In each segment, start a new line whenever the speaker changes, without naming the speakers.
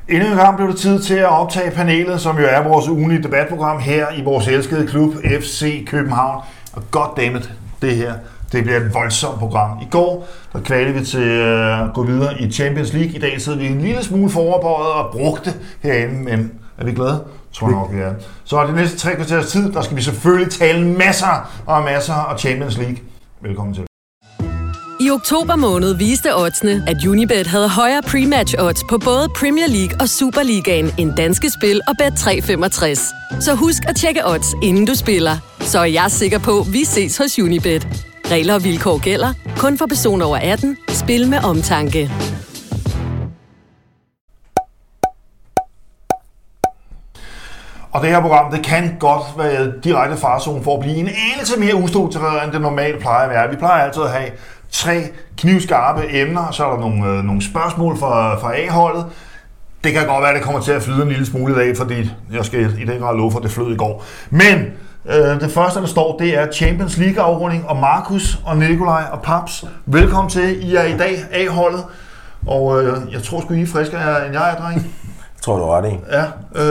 Endnu en gang blev det tid til at optage panelet, som jo er vores ugenlige debatprogram her i vores elskede klub FC København. Og goddammit, det bliver et voldsomt program. I går der kvalede vi til at gå videre i Champions League. I dag sidder vi en lille smule foroverbøjet og brugte herinde, men er vi glade? Tror jeg nok, vi er. Så de næste 3 kvarters tid, der skal vi selvfølgelig tale masser og Champions League. Velkommen til.
I oktober måned viste oddsene, at Unibet havde højere pre-match odds på både Premier League og Superligaen end Danske Spil og Bet365. Så husk at tjekke odds, inden du spiller. Så er jeg sikker på, at vi ses hos Unibet. Regler og vilkår gælder. Kun for personer over 18. Spil med omtanke.
Og det her program, det kan godt være direkte farzone for at blive en anelse mere ustruktureret, end det normalt plejer at være. Vi plejer altid at have 3 knivskarpe emner, og så er der nogle spørgsmål fra A-holdet. Det kan godt være, at det kommer til at flyde en lille smule i dag, fordi jeg skal i den grad love for, at det flød i går. Men det første, der står, det er Champions League-afrunding, og Markus og Nikolaj og Paps, velkommen til. I er i dag A-holdet, og jeg tror sgu, I er friskere end jeg er, dreng.
Jeg tror, du er ret i.
Ja,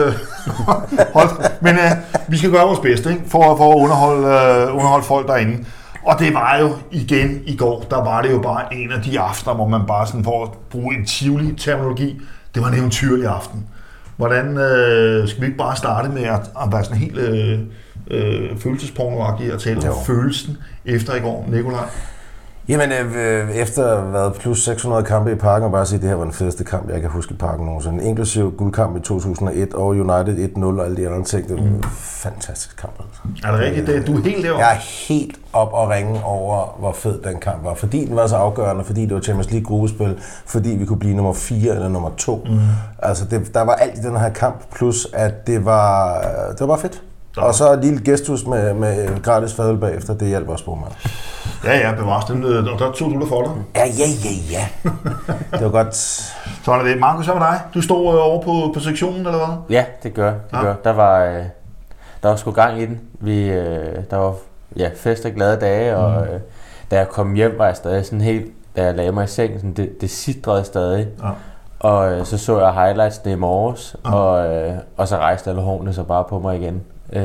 men vi skal gøre vores bedste, ikke? For at underholde folk derinde. Og det var jo igen i går, der var det jo bare en af de aftener, hvor man bare sådan for at bruge en Tivoli-terminologi, det var en eventyrlig aften. Hvordan skal vi ikke bare starte med at være sådan helt følelsespornoagtig og tale om følelsen efter i går, Nikolaj?
Jamen, efter at have været plus 600 kampe i Parken, og bare sige, at det her var den fedeste kamp, jeg kan huske i Parken nogensinde. Inklusive guldkamp i 2001 og United 1-0 og alle de andre ting. Det var en fantastisk kamp. Altså.
Er det rigtigt? Du er helt derovre?
Jeg er helt op og ringe over, hvor fed den kamp var. Fordi den var så afgørende, fordi det var Champions League gruppespil, fordi vi kunne blive nummer 4 eller nummer 2. Altså, der var alt i den her kamp, plus at det var bare fedt. Og så et lille gestus med gratis fadøl bagefter, det hjalp også på mig.
Ja, bevares den, og der tog du der for dig.
Ja. Det var godt.
Så er det. Markus, hvad var dig? Du stod over på sektionen, eller hvad?
Ja, det gør. Der var sgu gang i den. Der var fest og glade dage, og da jeg kom hjem, var jeg stadig sådan helt, da jeg lagde mig i sengen, sådan, det sidrede stadig. Ja. Og så jeg highlightsene i morges, og så rejste alle hårene så bare på mig igen.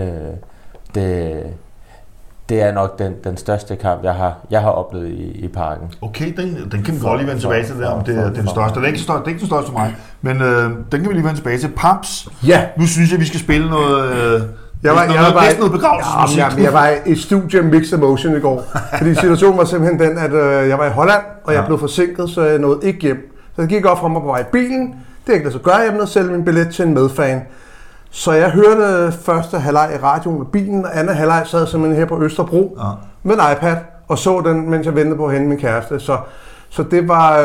Det er nok den største kamp, jeg har oplevet i Parken.
Okay, den kan vi godt lige vende tilbage til, om det er den største. Det er ikke den største for mig, men den kan vi lige vende tilbage til. Paps, nu synes jeg, vi skal spille noget... noget begravelsesmusik.
Jeg var i studie Mixed Emotion i går, fordi situationen var simpelthen den, at jeg var i Holland, og jeg blev forsinket, så jeg nåede ikke hjem. Så jeg gik op fra mig på vej i bilen. Det er ikke lade sig gøre, jeg nåede selv min billet til en medfan. Så jeg hørte første halvleg i radioen i bilen, og anden halvleg sad simpelthen her på Østerbro med en iPad, og så den, mens jeg ventede på at hente min kæreste. Så det var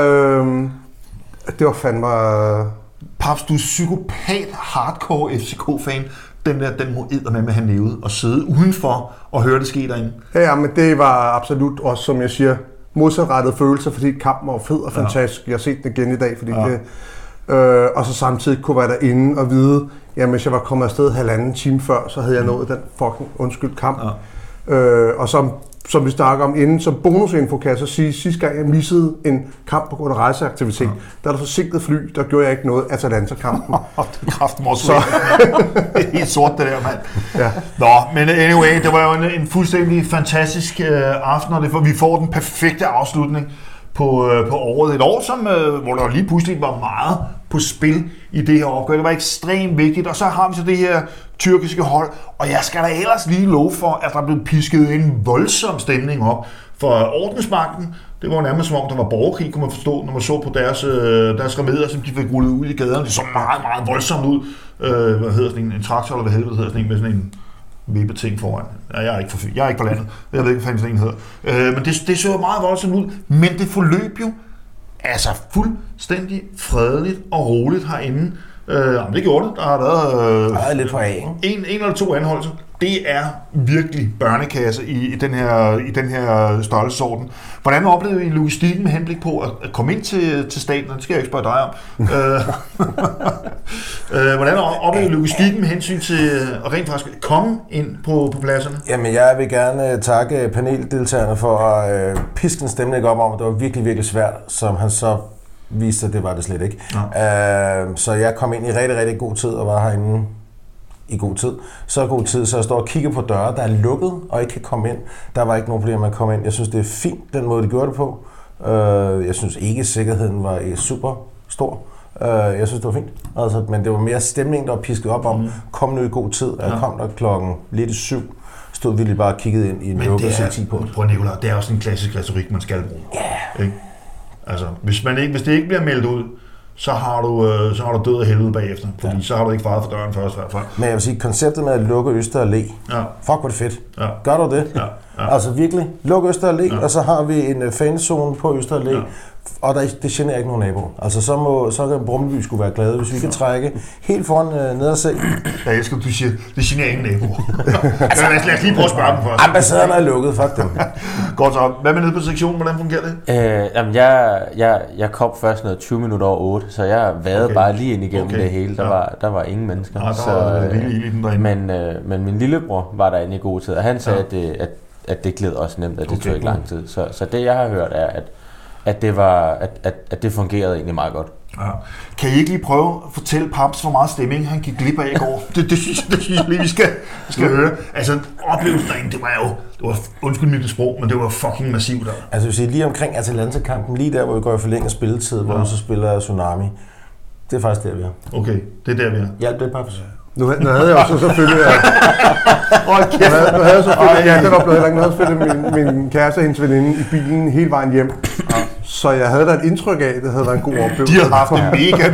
fandme...
Paps, du er psykopat hardcore FCK-fan. Den må eddermame have nævet og sidde udenfor og høre det ske derinde.
Ja, men det var absolut også, som jeg siger, modsatrettede følelser, fordi kampen var fed og fantastisk. Jeg har set den igen i dag, fordi det... og så samtidig kunne være derinde og vide, jamen hvis jeg var kommet afsted 1,5 time før, så havde jeg nået den fucking kamp. Og som vi snakker om inden, som bonusinfo kan jeg så sige, sidste gang jeg missede en kamp på grund af rejseaktivitet, der er der forsinket fly, der gjorde jeg ikke noget Atalanta-kampen.
Det er kraften også. Det er helt sort det der, mand.
Ja.
Nå, men anyway, det var jo en fuldstændig fantastisk aften, og vi får den perfekte afslutning på året. Et år, hvor der lige pludselig var meget på spil i det her opgør. Det var ekstremt vigtigt, og så har vi så det her tyrkiske hold, og jeg skal da ellers lige love for, at der blev pisket en voldsom stemning op for ordensmagten. Det var nærmest som om, der var borgerkrig, kunne man forstå, når man så på deres remedier, som de fik rullet ud i gaderne. Det så meget, meget voldsomt ud. Hvad hedder sådan en traktor, eller hvad hedder sådan en med sådan en vippeting foran. Ja, jeg er ikke på landet. Jeg ved ikke, hvad sådan en hedder. Men det så meget voldsomt ud. Men det forløb jo altså fuldstændig fredeligt og roligt herinde. Det gjorde det. Der har været
lidt for
en eller 2 anholdelser. Det er virkelig børnekasse i den her størrelsesorden. Hvordan oplevede I logistikken med henblik på at komme ind til staten? Det skal jeg ikke spørge dig om. Hvordan oplevede I logistikken med hensyn til at rent faktisk komme ind på pladserne?
Jamen, jeg vil gerne takke paneldeltagerne for at piske en stemning op om, at det var virkelig, virkelig svært, som han så viste sig, det var det slet ikke. Så jeg kom ind i rigtig, rigtig god tid og var herinde i god tid. Så god tid, så jeg står og kigger på døre, der er lukket og ikke kan komme ind. Der var ikke nogen problem med at komme ind. Jeg synes, det er fint, den måde, de gjorde det på. Jeg synes ikke, sikkerheden var super stor. Jeg synes, det var fint. Altså, men det var mere stemningen, der var pisket op om. Kom nu i god tid. Jeg kom der klokken lidt 7. Stod vi lige bare og kiggede ind i en lukket C10 på.
Prøv Nicolai, det er også en klassisk retorik, man skal bruge.
Ja.
Ikke? Altså, hvis det ikke bliver meldt ud, så har du død af helvede bagefter, fordi så har du ikke faret for døren først i hvert fald.
Men jeg vil sige, konceptet med at lukke Øster Allé, fuck hvor det fedt. Ja. Gør du det? Ja. Altså virkelig, luk Øster Allé, og så har vi en fanzone på Øster Allé, og det generer ikke nogen naboer. Altså så kan Brumby skulle være glade, hvis vi kan trække helt foran ned og se.
Jeg elsker, du siger, det generer ingen naboer. Altså, lad os lige prøve at spørge dem først.
Ambassaderne er lukket, fuck dem.
Godt så. Hvad med nede på sektionen? Hvordan fungerer det?
Jamen, jeg kom først noget 20 minutter over 8, så jeg vadede bare lige ind igennem det hele. Der var ingen mennesker. Men min lillebror var derinde i god tid, og han sagde, at det gled også nemt, at det tog ikke lang tid. Så det, jeg har hørt, er, at det fungerede egentlig meget godt.
Ja. Kan I ikke lige prøve at fortælle Paps, hvor meget stemning han gik glip af i går? Det synes jeg lige, vi skal høre. Altså, oplevelsen derinde, det var undskyld mit sprog, men det var fucking massivt der.
Altså, hvis I lige omkring Atalanta-kampen, lige der, hvor vi går i forlænget spilletid, hvor vi så spiller Tsunami, det er faktisk der, vi er.
Okay, det er der, vi er.
Hjælp det, Paps.
Nu havde jeg også selvfølgelig... min kæreste og hendes veninde i bilen hele vejen hjem. Så jeg havde da et indtryk af, at det havde været en god oplevelse.
De havde haft det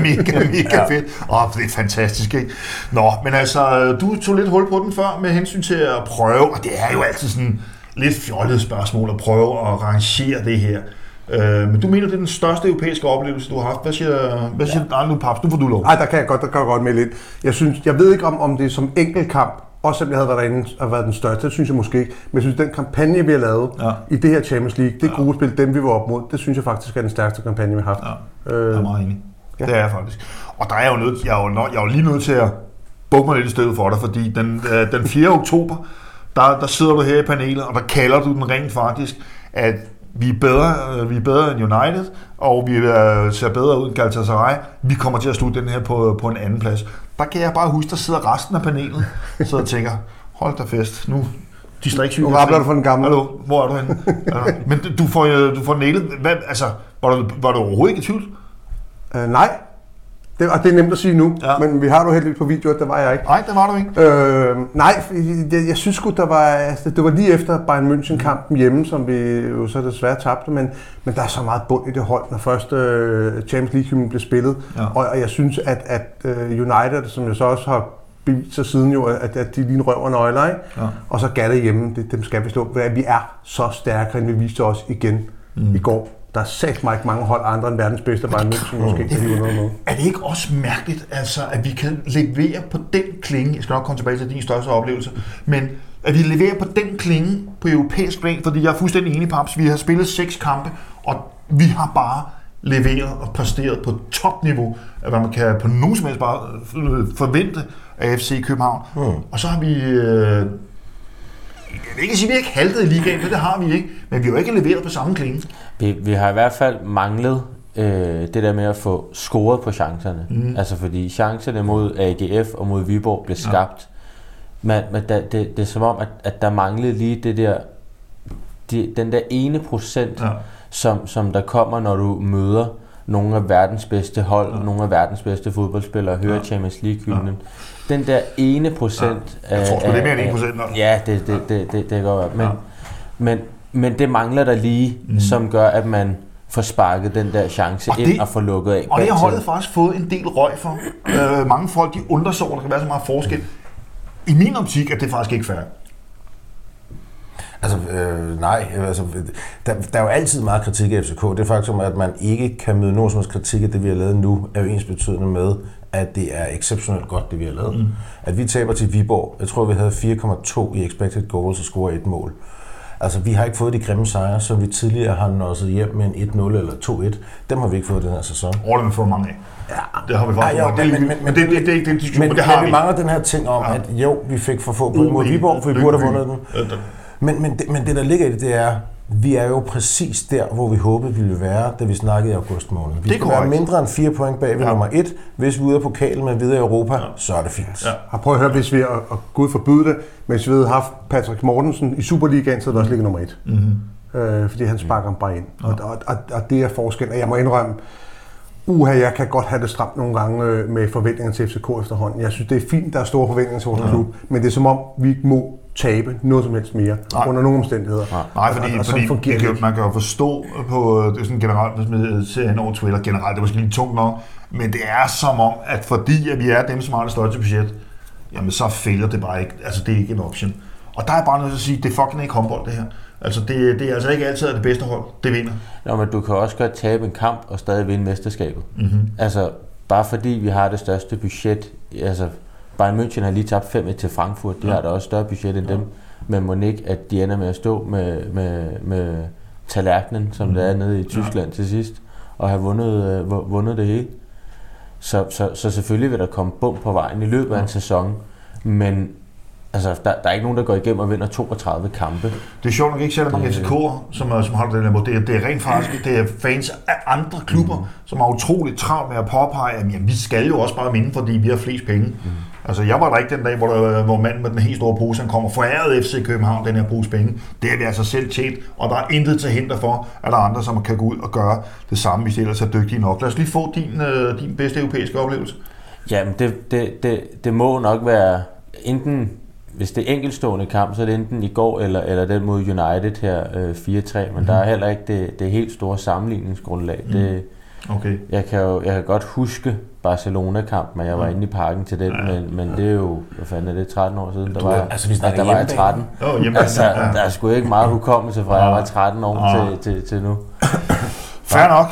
mega fedt. Det er fantastisk, ikke? Nå, men altså, du tog lidt hul på den før med hensyn til at prøve, og det er jo altid sådan lidt fjollet spørgsmål at prøve at rangere det her. Men du mener, det er den største europæiske oplevelse, du har haft. Hvad siger nu, Paps? Nu får du lov.
Nej, der kan jeg godt med lidt. Jeg ved ikke, om det er som enkeltkamp, også selvom jeg havde været derinde og været den største, det synes jeg måske ikke. Men jeg synes, den kampagne, vi har lavet i det her Champions League, det gruppespil, dem vi var op mod, det synes jeg faktisk er den stærkeste kampagne, vi har haft.
Jeg er meget enig. Ja. Det er jeg faktisk. Og der er jeg er jo lige nødt til at bukke mig lidt i stedet for dig, fordi den 4. oktober, der sidder du her i panelet, og der kalder du den rent faktisk, at vi er bedre end United, og vi ser bedre ud end Galatasaray. Vi kommer til at slutte den her på en anden plads. Der kan jeg bare huske, der sidder resten af panelet, så jeg tænker, hold da fest, nu distriktssyge.
Nu rappler du for den gamle.
Hallo, hvor er du henne? Men du får nailet. Altså, var du overhovedet ikke i tvivl?
Nej. Og det er nemt at sige nu, men vi har du heldigvis på video, at det var jeg ikke.
Nej, det var du ikke.
Nej, jeg synes sgu, det var lige efter Bayern München-kampen hjemme, som vi jo så desværre tabte, men der er så meget bund i det hold, når først Champions League-hymnen blev spillet. Ja. Og jeg synes, at United, som jeg så også har bevist sig siden jo, at de lige røv og nøgler, ikke? Ja. Og så Galle hjemme, dem skal vi slå. Vi er så stærkere, end vi viste os igen i går. Der er sagt mig ikke mange hold andre end verdens bedste Bayern München, måske ikke hive noget med.
Er det ikke også mærkeligt, altså, at vi kan levere på den klinge, jeg skal nok komme tilbage til din største oplevelse, men at vi leverer på den klinge på europæisk plan, fordi jeg er fuldstændig enig, Paps, vi har spillet 6 kampe, og vi har bare leveret og præsteret på topniveau, at man kan på nogen som helst bare forvente af FC København. Og så har vi... Jeg vil ikke sige, at vi ikke haltet i ligaen, det har vi ikke, men vi har jo ikke leveret på samme klinge.
Vi har i hvert fald manglet det der med at få scoret på chancerne. Altså fordi chancerne mod AGF og mod Viborg blev skabt. Men det er som om, at der manglede lige det der, den der 1%, som der kommer, når du møder nogle af verdens bedste hold, nogle af verdens bedste fodboldspillere, hører Champions League-hymnen. Den der 1%...
Jeg tror sgu, det er mere end 1%.
Ja, det kan godt være. Men det mangler der lige, som gør, at man får sparket den der chance ind og får lukket af.
Og det har holdet faktisk fået en del røg for. Mange folk, de undrer sig over, der kan være så meget forskel. I min optik er det faktisk ikke fair.
Altså, nej. Altså, der er jo altid meget kritik af FCK. Det er faktisk som, at man ikke kan møde nogen som helst kritik af det, vi har lavet nu, er jo ensbetydende med, at det er exceptionelt godt, det vi har lavet. At vi taber til Viborg, jeg tror, vi havde 4,2 i expected goals og scorer 1 mål. Altså, vi har ikke fået de grimme sejre, som vi tidligere har nået hjem med en 1-0 eller 2-1. Dem har vi ikke fået den her sæson.
Det har vi fået mange af. Ja, det har vi faktisk
men det er ikke den diskussion, men det har vi. Men vi mangler den her ting om, at jo, vi fik for få point mod Viborg, for vi burde have vundet den. Men det, der ligger i det er, Vi er jo præcis der, hvor vi håbede, vi ville være, da vi snakkede i august måned. Vi skal være mindre end 4 point bag ved nummer 1. Hvis vi er ude af pokalen med videre i Europa, så er det fint.
Ja. Prøv at høre, hvis vi, og Gud forbyde det, hvis vi havde haft Patrick Mortensen i Superligaen, så havde det også ligget nummer 1. Mm-hmm. Fordi han sparker ham bare ind. Og det er forskellen. Og jeg må indrømme, jeg kan godt have det stramt nogle gange med forventninger til FCK efterhånden. Jeg synes, det er fint, der er store forventninger til vores klub, men det er som om, vi ikke må tabe noget som helst mere, under nogle omstændigheder.
Nej, fordi man kan jo forstå på det sådan generelt, hvis man ser hen over Twitter generelt, det er måske lidt tungt nok, men det er som om, at fordi at vi er dem, som har det største budget, jamen så fælder det bare ikke, altså det er ikke en option. Og der er bare noget at sige, det er fucking ikke håndbold det her. Altså det er altså ikke altid det bedste hold, det vinder.
Nå, men du kan også godt tabe en kamp og stadig vinde mesterskabet. Mm-hmm. Altså bare fordi vi har det største budget, altså Bayern München har lige tabt 5-1 til Frankfurt, de har da også større budget end dem, men må ikke, at de ender med at stå med tallerkenen, som det er nede i Tyskland til sidst, og have vundet det hele. Så selvfølgelig vil der komme bump på vejen i løbet af en sæson, men altså, der er ikke nogen, der går igennem og vinder 32 kampe.
Det er sjovt nok ikke særlig mange FCK'er, som har den her måde. Det er rent faktisk, det er fans af andre klubber, som har utroligt travlt med at påpege, at vi skal jo også bare vinde, fordi vi har flest penge. Altså, jeg var der ikke den dag, hvor manden med den helt store pose, han kommer foræret FC København, den her pose penge. Det har vi altså selv tjent, og der er intet til hinder for, at der er andre, som kan gå ud og gøre det samme, hvis de ellers er dygtige nok. Lad os lige få din bedste europæiske oplevelse. Jamen,
det må nok være enten, hvis det er enkeltstående kamp, så er det enten i går eller den mod United her 4-3, men der er heller ikke det helt store sammenligningsgrundlag.
Okay.
Jeg kan godt huske Barcelona-kampen, men jeg var inde i parken til den, men det er jo, hvad fanden er det, 13 år siden, der var jeg 13. Der er sgu ikke meget hukommelse fra, jeg var 13 år til nu.
Fair nok.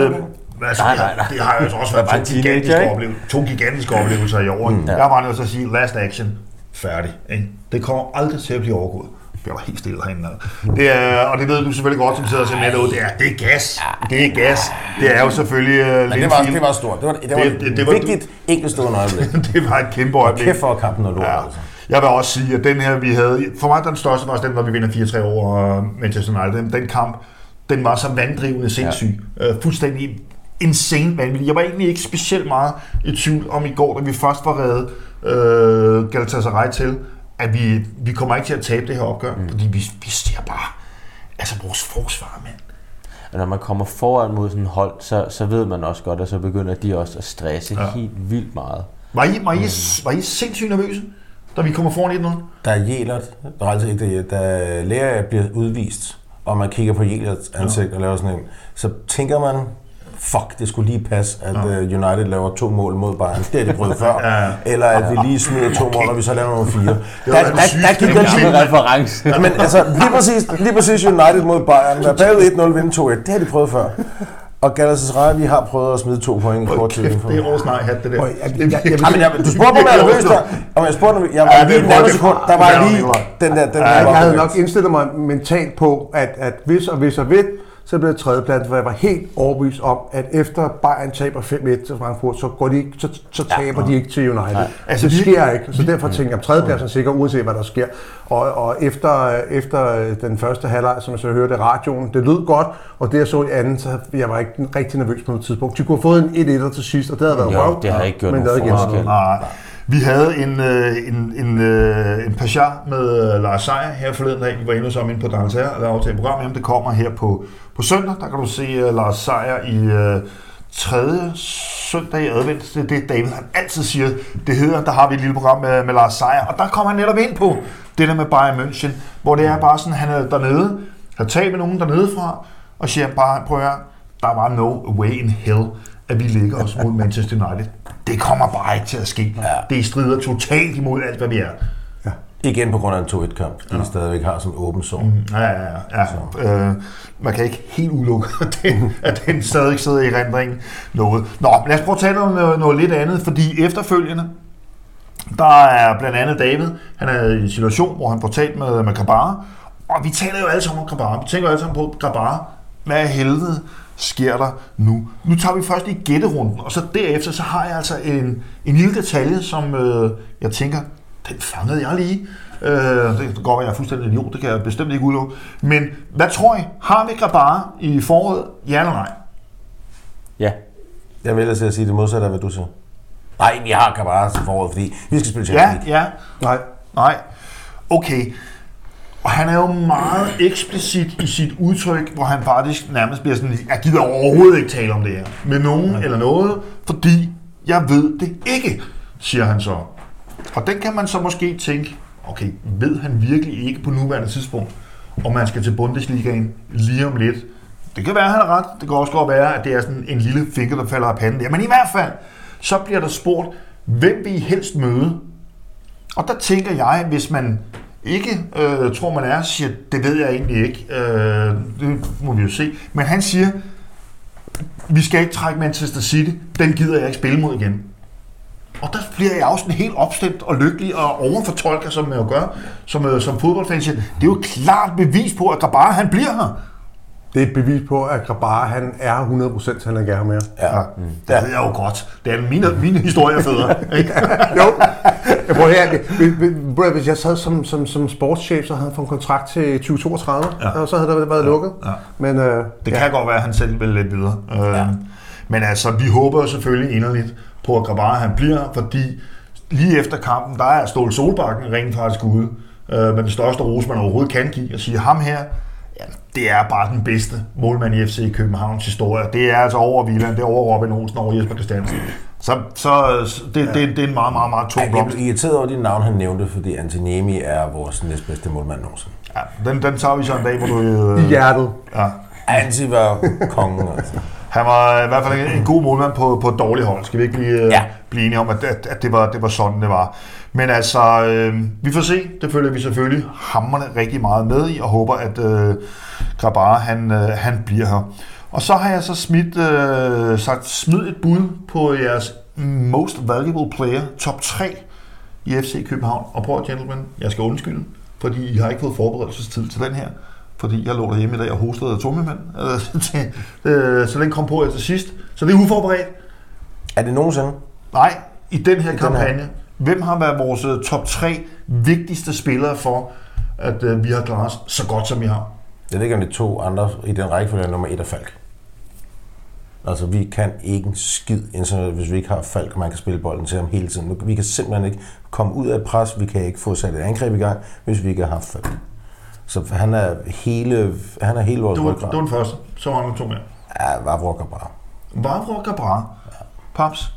Det har jo også været to gigantiske oplevelser i år. Jeg var nødt til at sige, last action, færdig. Ikke? Det kommer aldrig til at blive overgået. Det bliver helt stille herinde. Og det ved du selvfølgelig godt, som sidder og ser med derude. Det er gas. Det er gas. Det er jo selvfølgelig
det var stort. Det var vigtigt enkeltstående øjeblik.
Det var et kæmpe øjeblik.
Kæft for kampen og lort. Ja. Altså.
Jeg vil også sige, at den her, vi havde... For mig den største var den, hvor vi vinder 4-3 over Manchester United. Den kamp, den var så vanddrivende sindssyg. Fuldstændig insane vanvittig. Jeg var egentlig ikke specielt meget i tvivl om i går, da vi først var reddet Galatasaray til, at vi kommer ikke til at tabe det her opgør, fordi vi ser bare vores forsvar, mand.
Og når man kommer foran mod sådan et hold, så ved man også godt, at så begynder de også at stresse helt vildt meget.
Var I sindssygt nervøse, da vi kommer foran 1-0?
Der er Jelert, der er altid ikke det, da Lea bliver udvist, og man kigger på Jelerts ansigt og laver sådan en, så tænker man, fuck, det skulle lige passe, at United laver 2 mål mod Bayern. Det har de prøvet før. Eller at vi lige smider 2 mål, og vi så laver nummer 4. Der gik den
en reference.
Men altså, lige præcis United mod Bayern. Der er bagud 1-0, vinde 2-1. Det har de prøvet før. Og Galatasaray, vi har prøvet at smide 2 point i kort tid.
Det er årsnart hat, det der.
Du spurgte mig, om jeg er nervøs der. Jeg var lige en nærmere sekund. Der var lige den der.
Jeg havde nok indstillet mig mentalt på, at hvis og hvis, så blev det tredjeplads, hvor jeg var helt overbevist om, at efter Bayern taber 5-1 til Frankfurt, så taber de ikke til United. Altså, det sker ikke, så derfor tænker jeg, at tredjepladsen er sikker, uanset hvad der sker. Og efter den første halvleg, som jeg så hørte i radioen, det lød godt, og det jeg så i anden, så jeg var ikke rigtig nervøs på noget tidspunkt. De kunne have fået en 1-1'er til sidst, og det havde været røv.
Det har ikke gjort nogen forskel.
Vi havde en Pachar med Lars Seier her forleden dag. Vi var endnu sammen inde på D'Angleterre og lavede et program. Jamen, det kommer her på søndag. Der kan du se Lars Seier i 3. søndag i advent. Det er det, David han altid siger. Det hedder, der har vi et lille program med Lars Seier. Og der kommer han netop ind på det der med Bayern München, hvor det er bare sådan, han er dernede, har talt med nogen dernede fra, og siger bare, prøv at høre, der var no way in hell, at vi ligger os mod Manchester United. Det kommer bare ikke til at ske. Ja. Det strider totalt imod alt, hvad vi er.
Ja. Igen på grund af en 2-1-kamp, de stadigvæk har sådan en åben sår.
Ja. Man kan ikke helt udelukke, at den stadig sidder i rendringen noget. Nå, lad os prøve at tale om noget lidt andet, fordi efterfølgende, der er blandt andet David, han er i en situation, hvor han får talt med Grabara, og vi taler jo alle sammen om Grabara. Vi tænker alle sammen på Grabara. Hvad helvede sker der nu? Nu tager vi først i gætterunden, og så derefter så har jeg altså en lille detalje, som jeg tænker, den fangede jeg lige. Det kan godt være, jeg er fuldstændig idiot, det kan jeg bestemt ikke udelukke. Men hvad tror I? Har vi Grabara i foråret? Ja eller nej?
Ja.
Jeg vil ellers sige det modsatte af, hvad du siger. Nej, vi har Grabara til foråret, fordi vi skal spille Champions League.
Ja. Nej. Okay. Og han er jo meget eksplicit i sit udtryk, hvor han faktisk nærmest bliver sådan, jeg gider overhovedet ikke tale om det her med nogen eller noget, fordi jeg ved det ikke, siger han så. Og den kan man så måske tænke, okay, ved han virkelig ikke på nuværende tidspunkt, om man skal til Bundesligaen lige om lidt? Det kan være, at han har ret. Det kan også godt være, at det er sådan en lille finger, der falder af panden der. Men i hvert fald, så bliver der spurgt, hvem vil I helst møde? Og der tænker jeg, hvis man ikke tror, man er, siger, det ved jeg egentlig ikke. Det må vi jo se. Men han siger, vi skal ikke trække Manchester City. Den gider jeg ikke spille mod igen. Og der bliver jeg også sådan helt opstemt og lykkelig og overfortolker, som jeg jo gør, som fodboldfan siger. Det er jo et klart bevis på, at Grabara, han bliver her.
Det er et bevis på, at Grabara, han er 100%, han er gerne med.
Ja, det ved jeg jo godt. Det er mine historier federe.
Jo. Jeg prøver her. Hvis jeg sad som sportschef, så havde han fået en kontrakt til 2032, og så havde der været lukket. Ja. Men,
det kan godt være, at han selv vil lidt videre. Men altså, vi håber selvfølgelig inderligt på, at Grabara, han bliver, fordi lige efter kampen, der er Ståle Solbakken rent faktisk ude med den største rose, man overhovedet kan give, og sige, ham her, ja, det er bare den bedste målmand i FC Københavns historie. Det er altså over Wieland, det er over Robin Olsen, over Jesper Christiansen. Så det er en meget, meget, meget tung blomst.
Jeg er irriteret over de navn, han nævnte, fordi Antoniemi er vores næstbedste målmand nogensinde.
Ja, den tager vi så en dag, hvor du...
I hjertet.
Ja.
Anti var kongen, altså.
Han var i hvert fald en god målmand på et dårligt hold. Skal vi ikke blive enige om, at det var sådan, det var. Men altså, vi får se. Det følger vi selvfølgelig hamrende rigtig meget med i, og håber, at Grabara, han bliver her. Og så har jeg så smid et bud på jeres most valuable player, top 3 i FC København. Og prøv, gentlemen, jeg skal undskylde, fordi I har ikke fået forberedelsestid til den her. Fordi jeg lå derhjemme i dag og hostede af tummemand. Så den kom på til sidst. Så det er uforberedt.
Er det nogensinde?
Nej, i den her kampagne. Hvem har været vores top 3 vigtigste spillere for, at vi har klaret os så godt, som vi har?
Jeg ved ikke, om det 2 andre i den rækkefølge, nummer 1 er Falk. Altså, vi kan ikke en skid, hvis vi ikke har Falk, og man kan spille bolden til ham hele tiden. Vi kan simpelthen ikke komme ud af et pres, vi kan ikke få sat et angreb i gang, hvis vi ikke har haft Falk. Så han er hele vores ryggrad.
Det var den første. Så var han 2 mere.
Ja, Vavro Grabara.
Vavro Grabara. Ja. Paps?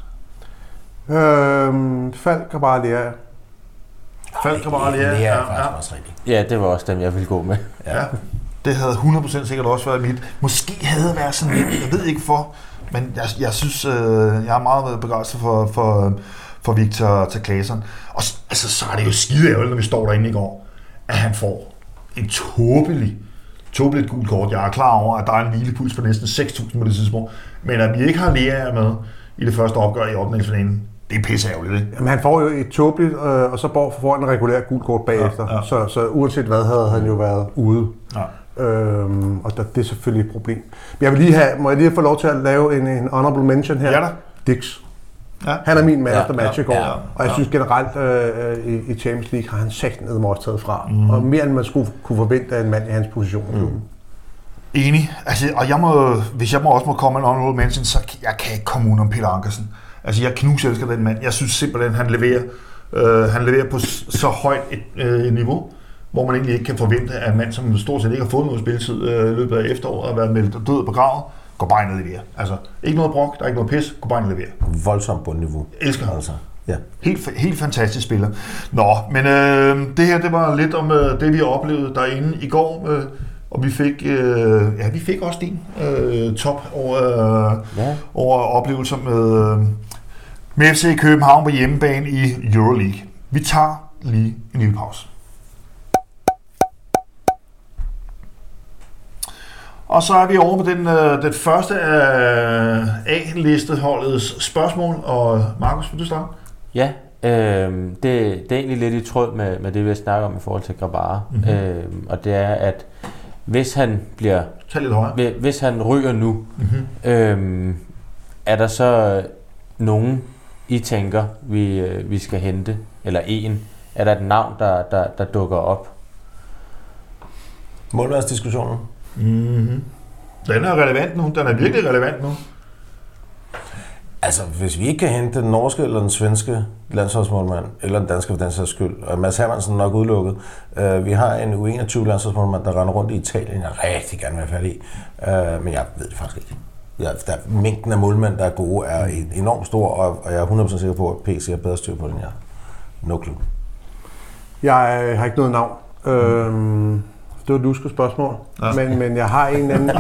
Falk Grabara, Lea.
Falk Grabara, Lea.
Det er faktisk også rigtigt.
Ja, det var også dem, jeg ville gå med.
Ja. Det havde 100% sikkert også været mit. Måske havde det været sådan lidt, jeg ved ikke for, men jeg synes, jeg er meget begejstret for Victor Claesson. Og altså, så er det jo skide ærgerligt, når vi står derinde i går, at han får en tåbeligt gult kort. Jeg er klar over, at der er en hvilepuls på næsten 6.000 på det tidspunkt, men at vi ikke har Lea med i det første opgør i 8. finalen, det er pisseærgerligt, ikke?
Jamen, han får jo et tåbeligt, og så får en regulær gult kort bagefter. Ja. Så uanset hvad, havde han jo været ude. Ja. Og det er selvfølgelig et problem. Men må jeg lige få lov til at lave en honorable mention her?
Ja da.
Dix. Ja. Han er min man of the match i går, og jeg synes generelt i Champions League har han sagt ned også taget fra. Og mere end man skulle kunne forvente af en mand i hans position i klubben.
Enig. Altså, og hvis jeg også må komme med en honorable mention, så jeg kan ikke komme uden om Peter Ankersen. Altså, jeg knuselsker den mand. Jeg synes simpelthen, han leverer på så højt et niveau, hvor man egentlig ikke kan forvente, at en mand, som stort set ikke har fået noget spilletid i løbet af efteråret, og været meldt død på gravet, går bare ind og leverer. Altså, ikke noget brok, der er ikke noget pis, går bare ind og leverer.
Voldsomt bundniveau.
Elsker ham. Altså,
ja.
Helt fantastisk spiller. Nå, men det her, det var lidt om det, vi oplevede derinde i går, og vi fik også din top over oplevelser med FC København på hjemmebane i Euroleague. Vi tager lige en lille pause. Og så er vi over på den første af A-listeholdets spørgsmål, og Markus, vil du starte?
Ja, det er egentlig lidt i tråd med det, vi snakker om i forhold til Grabara. Og det er, at hvis han bliver...
Tag lidt højere.
Hvis han ryger nu, er der så nogen, I tænker, vi skal hente, eller er der et navn, der dukker op.
Målmandsdiskussionen?
Mm-hmm. Den er relevant nu. Den er virkelig relevant nu.
Altså, hvis vi ikke kan hente den norske eller den svenske landsholdsmålmand, eller den danske for den sags skyld, og Mads Hermansen er nok udelukket. Vi har en U21 landsholdsmålmand, der render rundt i Italien, jeg rigtig gerne vil have fat i. Men jeg ved det faktisk ikke. Mængden af målmænd, der er gode, er enormt stor, og jeg er 100% sikker på, at PC er bedre styr på den her. No clue. Jeg
har ikke noget navn. Det var et lusket spørgsmål. Ja. Men jeg har en anden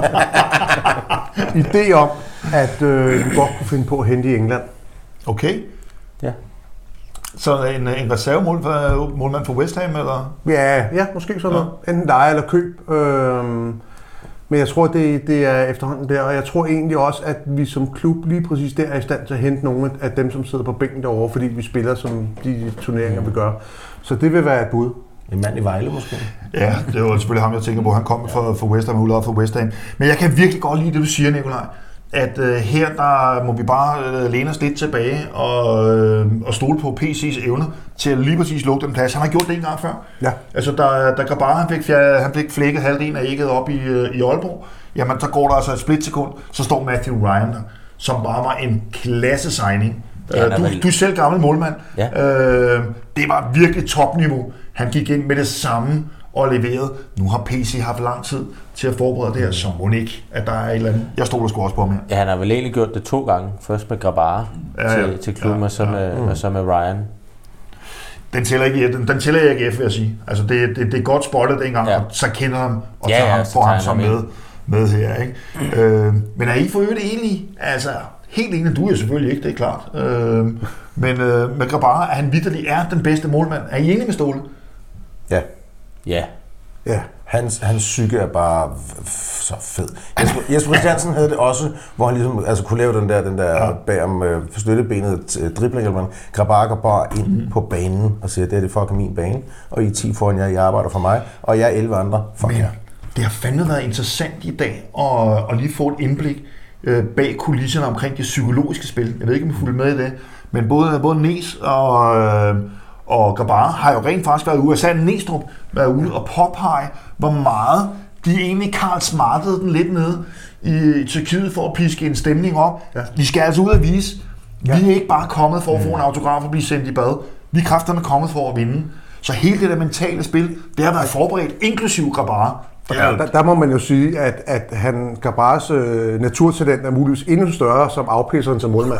idé om, at vi godt kunne finde på at hente i England.
Okay.
Ja.
Så en reservemålmand for West Ham, eller?
Ja, måske sådan noget. Enten leje eller køb. Men jeg tror, det er efterhånden der, og jeg tror egentlig også, at vi som klub lige præcis der er i stand til at hente nogle af dem, som sidder på bænken derovre, fordi vi spiller som de turneringer, vi gør. Så det vil være et bud.
En mand i Vejle måske?
Ja, det var selvfølgelig ham, jeg tænker på. Han kom fra West Ham, udlået fra West Ham. Men jeg kan virkelig godt lide det, du siger, Nikolaj. At her der må vi bare læne os lidt tilbage og stole på PC's evner til at lige præcis lukke den plads. Han har gjort det en gang før. Ja. Altså, der går bare, han fik flækket halvdelen af ægget op i Aalborg. Jamen, så går der altså et splitsekund, så står Matthew Ryan der, som bare var en klasse signing. Ja, du er selv gammel målmand. Ja. Det var virkelig topniveau. Han gik ind med det samme og leverede. Nu har PC haft lang tid til at forberede det her, så må ikke, at der er et eller andet. Jeg stoler sgu også på ham her.
Ja, han har vel egentlig gjort det 2 gange. Først med Grabara til klubben, og så med Ryan.
Den tæller ikke F, vil jeg sige. Altså, det er godt spottet dengang, og så kender ham, og får ham så med her. Ikke? Men er I for øvrigt enige? Altså, helt enig, du er selvfølgelig ikke, det er klart. Men med Grabara, at han vitterlig er den bedste målmand. Er I enige med Ståle?
Ja.
Ja.
Ja. Hans psyke er bare så fed. Jesper Christiansen havde det også, hvor han ligesom kunne lave den der bag om støttebenet dribling, eller man Grabara bare ind på banen og siger, det er fucking min bane, og I 10 foran jer, I arbejder for mig, og jeg 11 andre, fuck jer.
Det har fandme været interessant i dag at lige få et indblik bag kulisserne omkring det psykologiske spil. Jeg ved ikke, om I fulgte med i det, men både Nes og Grabara har jo rent faktisk været ude, og særligt Næstrup været ude og påpege, hvor meget de egentlig Karl smartede den lidt nede i Tyrkiet for at piske en stemning op. Ja. De skal altså ud og vise, vi er ikke bare kommet for at få en autograf og blive sendt i bad. Vi er kræfterne kommet for at vinde. Så hele det der mentale spil, det har været forberedt, inklusive Grabara.
Der må man jo sige, at Grabaras naturtalent er muligvis endnu større som afpisser end som målmand.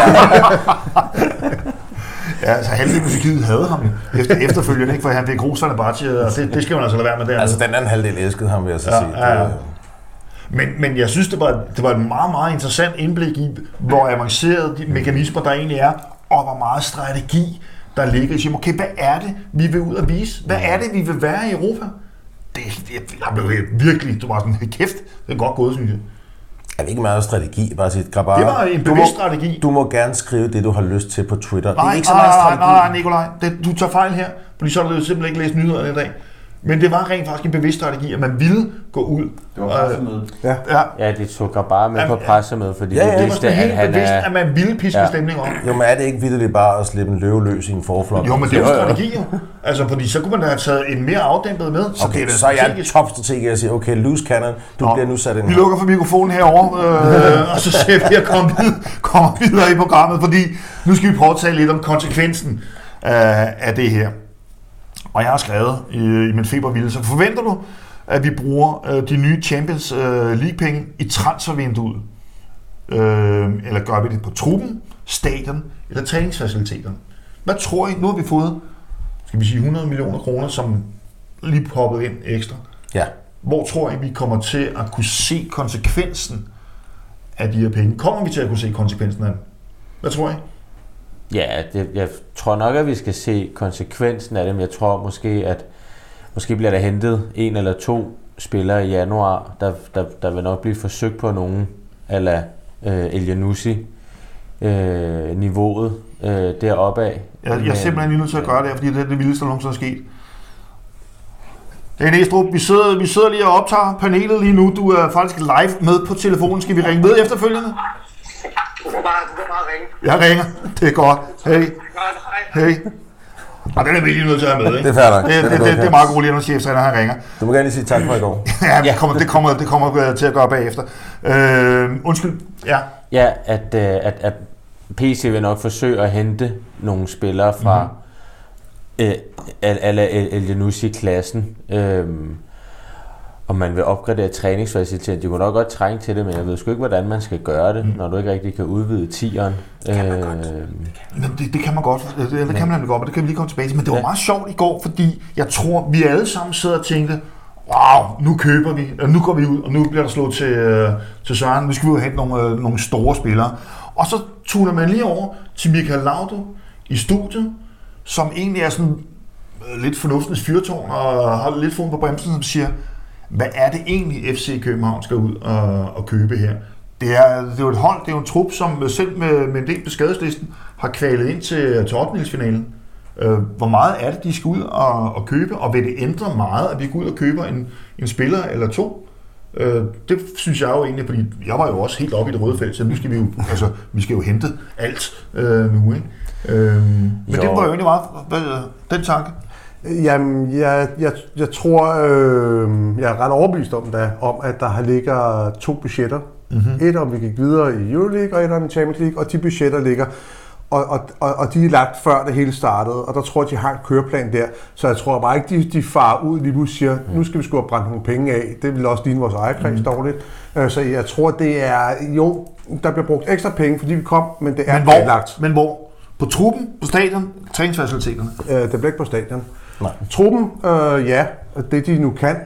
Ja, altså halvdelen af Tyrkiet havde ham efterfølgende, ikke? For han fik Roserne bare til, og det skal man altså lade være med der.
Altså den anden halvdel elskede ham, vil jeg så sige.
Ja. Men jeg synes, det var et meget, meget interessant indblik i, hvor avancerede de mekanismer der egentlig er, og hvor meget strategi der ligger i. Okay, hvad er det, vi vil ud og vise? Hvad er det, vi vil være i Europa? Jeg blev virkelig, du var sådan, kæft, det er godt gået, synes jeg.
Er det ikke meget strategi? Bare sige, Grabara,
det var en bevidst strategi.
Du må gerne skrive det, du har lyst til på Twitter.
Nej,
det er ikke så meget strategi.
Nej, Nikolaj, du tager fejl her, fordi så har du simpelthen ikke læst nyhederne i dag. Men det var rent faktisk en bevidst strategi, at man ville gå ud.
Det var pressemøde.
Ja, de tog Grabara med på pressemøde, fordi
de vidste, at han bevidst, at man ville piske stemning op.
Jo, men er det ikke vitterligt bare at slippe en løve løs i en forflok?
Jo, men det er jo strategi jo. Altså, fordi så kunne man da have taget en mere afdæmpet med.
Okay, så er jeg topstrategi at sige, okay, loose cannon, du bliver nu sat ind.
Vi lukker for mikrofonen herovre, og så ser vi at komme videre i programmet, fordi nu skal vi prøve at tale lidt om konsekvensen af det her. Og jeg har skrevet i min febervilde, så forventer du, at vi bruger de nye Champions League-penge i transfervinduet? Eller gør vi det på truppen, stadion eller træningsfaciliteterne? Hvad tror I? Nu har vi fået, skal vi sige, 100 millioner kroner, som lige poppet ind ekstra.
Ja.
Hvor tror I, vi kommer til at kunne se konsekvensen af de her penge? Kommer vi til at kunne se konsekvensen af dem? Hvad tror I?
Ja, jeg tror nok, at vi skal se konsekvensen af dem. Jeg tror måske bliver der hentet 1 eller 2 spillere i januar, der vil nok blive forsøgt på nogen ala Elyounoussi niveauet deroppe af.
Jeg er simpelthen lige nødt til at gøre det, fordi det er det vildeste, der nogensinde er sket. Hey Næstrup, vi sidder lige og optager panelet lige nu. Du er faktisk live med på telefonen. Skal vi ringe med efterfølgende?
Du kan bare ringe.
Jeg ringer. Det er godt. Hey.
Hej.
Og den er vi lige nødt til at have med, ikke?
Det er fair nok.
Det er meget god lige, når cheftræner han ringer.
Du må gerne lige sige tak for i går.
Ja, det kommer til at gøre bagefter. Undskyld, ja.
Ja, at PC vil nok forsøge at hente nogle spillere fra El-Janussi-klassen. Og man vil opgradere træningsfaciliteten. De kunne nok godt trænge til det, men jeg ved sgu ikke, hvordan man skal gøre det, når du ikke rigtig kan udvide 10'eren.
Det kan man godt, det kan man godt, og det kan vi lige komme tilbage til. Men det var meget sjovt i går, fordi jeg tror, vi alle sammen sidder og tænkte, wow, nu køber vi, nu går vi ud, og nu bliver der slået til Søren. Nu skal vi jo hente nogle store spillere. Og så tuner man lige over til Michael Laudrup i studiet, som egentlig er sådan lidt fornuftens fyrtårn og har lidt foden på bremsen, som siger, hvad er det egentlig FC København skal ud og købe her? Det er jo et hold, det er jo en trup, som selv med en del på skadeslisten har kvalet ind til 8-delsfinalen. Hvor meget er det, de skal ud og købe, og vil det ændre meget, at vi går ud og køber en spiller eller to? Det synes jeg jo egentlig, fordi jeg var jo også helt oppe i det røde felt, så nu skal vi skal jo hente alt nu, ikke? Men det var jo egentlig meget den tanke.
Jamen, jeg tror, jeg er ret overbevist om, at der ligger 2 budgetter. Et om vi gik videre i Euroleague, og et om i Champions League, og de budgetter ligger. Og de er lagt før det hele startede, og der tror jeg, de har en køreplan der. Så jeg tror bare ikke, de farer ud lige pludselig siger, nu skal vi sgu have brændt nogle penge af. Det vil også ligne vores ejerkreds dårligt. Så jeg tror, det er, jo, der bliver brugt ekstra penge, fordi vi kom, men det er planlagt.
Men hvor? På truppen, på stadion, træningsfaciliteterne?
Det bliver ikke på stadion.
Nej.
Truppen, ja, det de nu kan.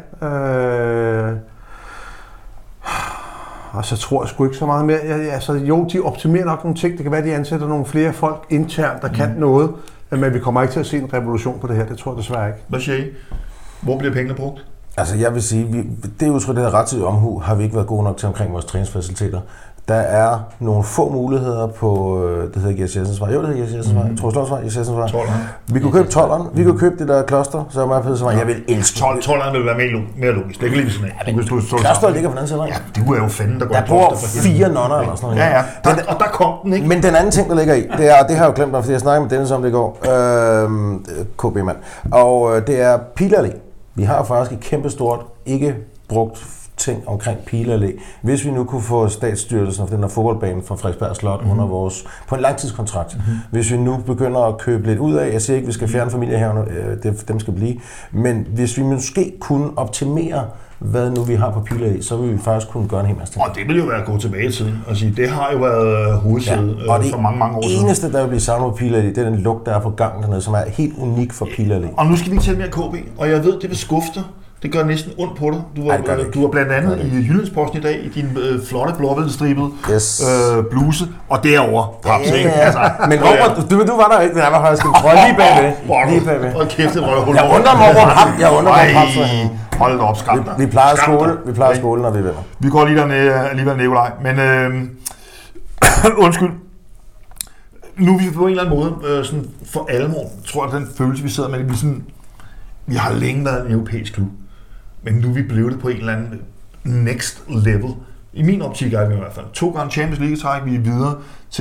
Og så tror jeg sgu ikke så meget mere. Jo, de optimerer nok nogle ting. Det kan være, de ansætter nogle flere folk internt, der kan noget. Men vi kommer ikke til at se en revolution på det her. Det tror jeg desværre ikke.
Hvad siger I? Hvor bliver pengene brugt?
Altså jeg vil sige, det udtryk, det her rettidig omhu, har vi ikke været gode nok til omkring vores træningsfaciliteter. Der er nogle få muligheder på, det hedder Jes Jessens Vej. Jo, det hedder Jes Jessens Vej. Troelslovsvej, Jes Jessens Vej. Vi kunne købe 12'eren. Vi kunne købe det der kloster, så meget fedt, som jeg vil elske.
12'eren vil være mere logisk. Det er ikke lige sådan en.
Klosteret ligger på den anden side.
Ja, du er jo fanden, der går
der bor 4 nonner eller sådan noget.
Ja. Og der kom den, ikke?
Men den anden ting, der ligger i, det er, og det har jeg jo glemt mig, fordi jeg snakkede med Dennis om det i går, KB-mand, og det er Pile Allé. Vi har faktisk et kæmpestort, ikke brugt ting omkring Pile Allé. Hvis vi nu kunne få statsstyrelsen af den her fodboldbane fra Frederiksberg Slot under vores, på en langtidskontrakt. Hvis vi nu begynder at købe lidt ud af, jeg siger ikke, vi skal fjerne familiehaverne, dem skal blive, men hvis vi måske kunne optimere, hvad nu vi har på Pile Allé, så vil vi faktisk kunne gøre en hel masse ting.
Og det vil jo være at gå tilbage til og sige, det har jo været hovedsædet for mange år siden.
Det eneste, der vil blive samlet på Pile Allé, det er den lugt, der er på gangen dernede, som er helt unik for Pile Allé.
Og nu skal vi ikke tælle mere KB, og jeg ved, det vil skuffe dig. Det gør næsten ondt på dig. Du var blandt andet i Jyllandsposten i dag i din flotte blåhvidstribede bluse, og derovre paps, ikke? Altså,
men du var der ikke, der var faktisk en trøje lige bagved.
Og kæft, det røg.
Jeg undrer mig over ham. Jeg undrer mig over ham.
Hold da op, skam dig.
Vi plejer skole, når vi vinder.
Vi går lige dernede alligevel, Nikolaj. Men undskyld. Nu er vi på en eller anden måde sådan for alvor, tror jeg, den følelse, vi sidder med, vi har længe været en europæisk klub. Men nu er vi blevet det på en eller anden next level. I min optik er vi i hvert fald 2 gange Champions League-træk. Vi er videre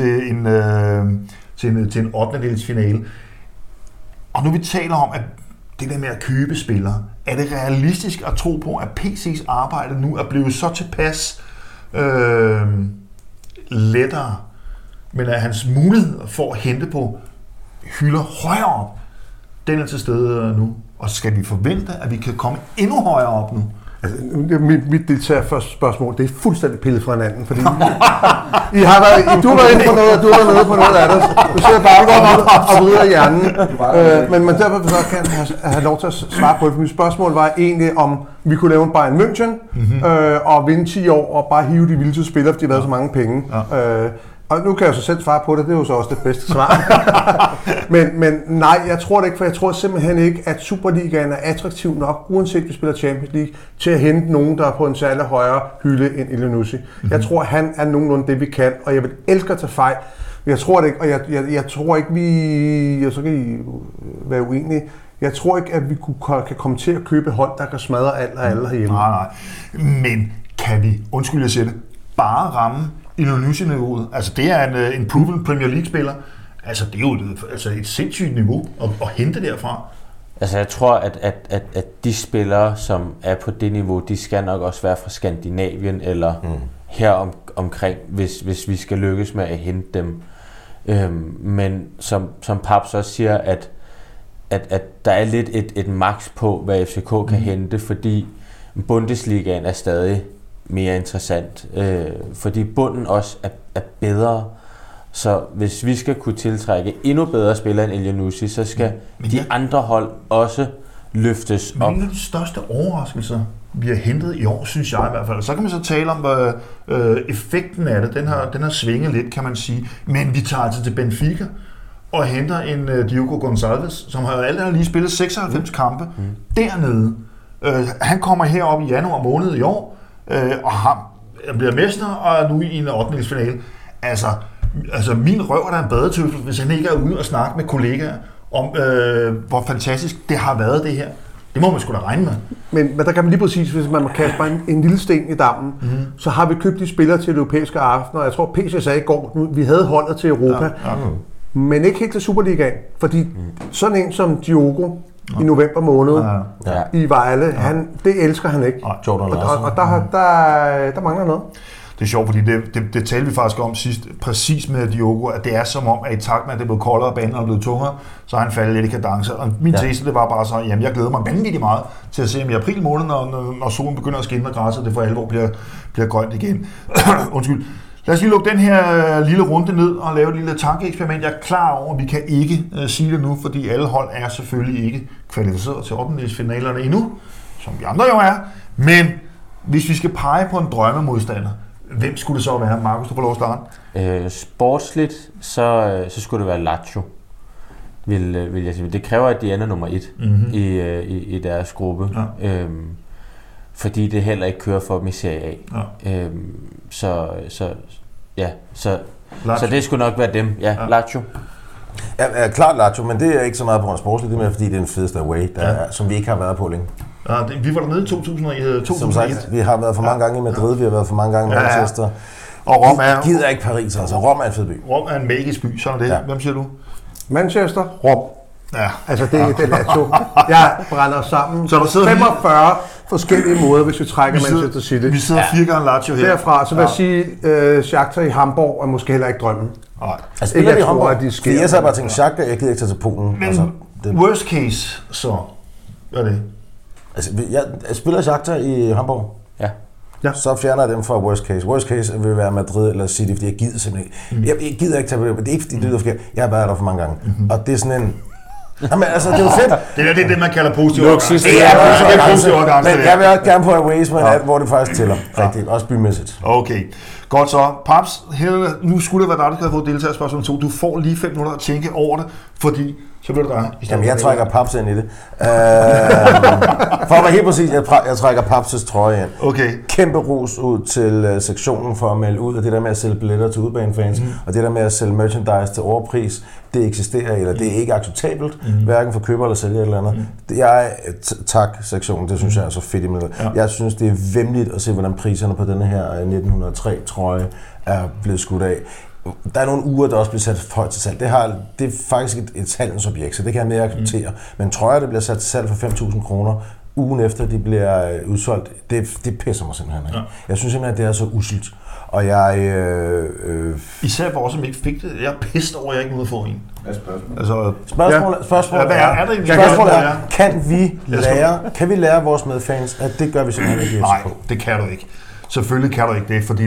til en 8-delsfinale. Og nu vi taler om, at det der med at købe spillere, er det realistisk at tro på, at PC's arbejde nu er blevet så tilpas lettere, men at hans mulighed for at hente på hylder højere op, den er til stede nu. Og skal vi forvente, at vi kan komme endnu højere op nu?
Altså, mit deltager første spørgsmål, det er fuldstændig pillet fra hinanden, fordi du har været inde på noget, og du har været nede på noget af det. Du sidder bare og vrider hjernen. Men derfor så kan jeg have lov til at svare på det. Mit spørgsmål var egentlig, om vi kunne lave en Bayern München og vinde 10 år og bare hive de vildeste spillere, fordi de har været så mange penge. Ja. Og nu kan jeg så selv svare på det, det er jo så også det bedste svar. men nej, jeg tror det ikke, for jeg tror simpelthen ikke, at Superligaen er attraktiv nok, uanset vi spiller Champions League, til at hente nogen, der er på en særlig højere hylde end El-Janussi. Jeg tror, han er nogenlunde det, vi kan, og jeg vil elske at tage fejl. Jeg tror det ikke, og jeg tror ikke, så kan I være uenige, jeg tror ikke, at vi kan komme til at købe hold, der kan smadre alt og alle herhjemme.
Nej. Men kan vi, undskyld jeg siger det, bare ramme El-Janussi-niveauet? Altså det er en proven Premier League-spiller. Altså, det er jo et sindssygt niveau at hente derfra.
Altså, jeg tror, at de spillere, som er på det niveau, de skal nok også være fra Skandinavien, eller her omkring, hvis vi skal lykkes med at hente dem. Men som Paps også siger, at der er lidt et max på, hvad FCK kan hente, fordi Bundesligaen er stadig mere interessant. Fordi bunden også er bedre. Så hvis vi skal kunne tiltrække endnu bedre spillere end Elyounoussi, så skal de andre hold også løftes op.
Men en af de største overraskelser, vi har hentet i år, synes jeg i hvert fald. Så kan man så tale om effekten af det. Den har svinget lidt, kan man sige. Men vi tager altså til Benfica og henter en Diogo Gonçalves, som har alt lige spillet 96 kampe dernede. Han kommer herop i januar måned i år, og han bliver mester og er nu i en 8. finale. Altså min røv er der en badetøffel, hvis han ikke er ude og snakke med kollegaer om, hvor fantastisk det har været det her. Det må man sgu da regne med.
Men der kan man lige præcis, hvis man må kaste bare en lille sten i dammen, så har vi købt de spillere til det europæiske aften, og jeg tror, PC sagde i går, vi havde holdet til Europa, men ikke helt til Superligaen, fordi sådan en som Diogo i november måned i Vejle, det elsker han ikke. Og der mangler noget.
Det er sjovt, fordi det talte vi faktisk om sidst, præcis med Diogo, at det er som om, at i takt med, at det er blevet koldere, og banen er blevet tungere, så har han faldet lidt i kadence. Og min tese, det var bare så, jamen jeg glæder mig vanvittigt meget til at se ham i april måned, når solen begynder at skinne, og græsset det for alvor bliver grønt igen. Undskyld. Lad os lige lukke den her lille runde ned og lave et lille tankeeksperiment. Jeg er klar over, at vi kan ikke sige det nu, fordi alle hold er selvfølgelig ikke kvalificeret til 8. finalerne endnu, som vi andre jo er. Men hvis vi skal pege på en drømmemodstander, hvem skulle det så være? Markus, du får lov at starte.
Sportsligt, så skulle det være Lazio, vil jeg sige. Det kræver, at de ender nummer 1 i deres gruppe. Ja. Fordi det heller ikke kører for dem i Serie A. Ja. Så det skulle nok være dem. Ja, Lazio.
Ja, klart Lazio, men det er ikke så meget på grund af sportsligt, det er mere fordi det er den fedeste away, som vi ikke har været på længe.
Ja, vi var dernede i 2001.
Som sagt, vi har været for mange gange i Madrid, vi har været for mange gange i Manchester.
Og Rom er...
gider ikke Paris, altså. Rom er en fed by.
Rom er en magisk by, sådan er det. Ja. Hvem siger du?
Manchester, Rom.
Ja.
Altså det er Lazio. Jeg brænder sammen. Så der sidder 45 forskellige måder, hvis vi trækker Manchester City.
Vi sidder 4 gange Lazio her.
Derfra, så vil jeg sige, Shakhtar i Hamburg er måske heller ikke drømmen.
Nej.
Altså, ikke, jeg tror, at de sker. Jeg så bare tænkt, Shakhtar, jeg gider ikke tage til Polen.
Men altså, worst case, så hvad er det?
Altså, jeg spiller Shakhtar i Hamburg.
Ja.
Så fjerner jeg dem fra worst case. Worst case vil være Madrid eller City, fordi jeg gider simpelthen ikke. Jeg gider ikke tage på det, men det er ikke fordi det lyder forkert. Jeg har været der for mange gange. Og det er sådan en... Jamen, altså, det er jo fedt.
Det er det, man kalder positiv
luksus.
Det er positiv overgang.
Men jeg vil også gerne på Aways, men hvor det faktisk tæller. Rigtigt. Også bymæssigt.
Okay. Godt så. Paps, nu skulle det være dig, der skal have fået deltagerspørgsmål 2. Du får lige 5 minutter at tænke over det, fordi så bliver det dig.
Jamen, jeg trækker Paps ind i det. For at være helt præcis, jeg trækker Paps' trøje ind.
Okay.
Kæmpe ros ud til sektionen for at melde ud af det der med at sælge billetter til udbanefans, og det der med at sælge merchandise til overpris, det eksisterer, eller det er ikke acceptabelt, hverken for køber eller sælger eller andet. Tak sektionen, det synes jeg er så fedt i med. Jeg synes, det er væmmeligt at se, hvordan priserne på denne her 1903 trøje er blevet skudt af. Der er nogle uger, der også bliver sat højt til salg. Det er faktisk et handelsobjekt, så det kan jeg mere acceptere. Men trøjer, der bliver sat til salg for 5.000 kroner, ugen efter de bliver udsolgt, det pisser mig simpelthen af. Ja. Jeg synes simpelthen, at det er så uselt. Og jeg...
Især for os, som ikke fik det. Jeg er pissed over, at jeg ikke nåede at få en.
Hvad er spørgsmålet er, kan vi lære vores medfans, at det gør vi simpelthen ikke?
Nej, det kan du ikke. Selvfølgelig kan du ikke det, fordi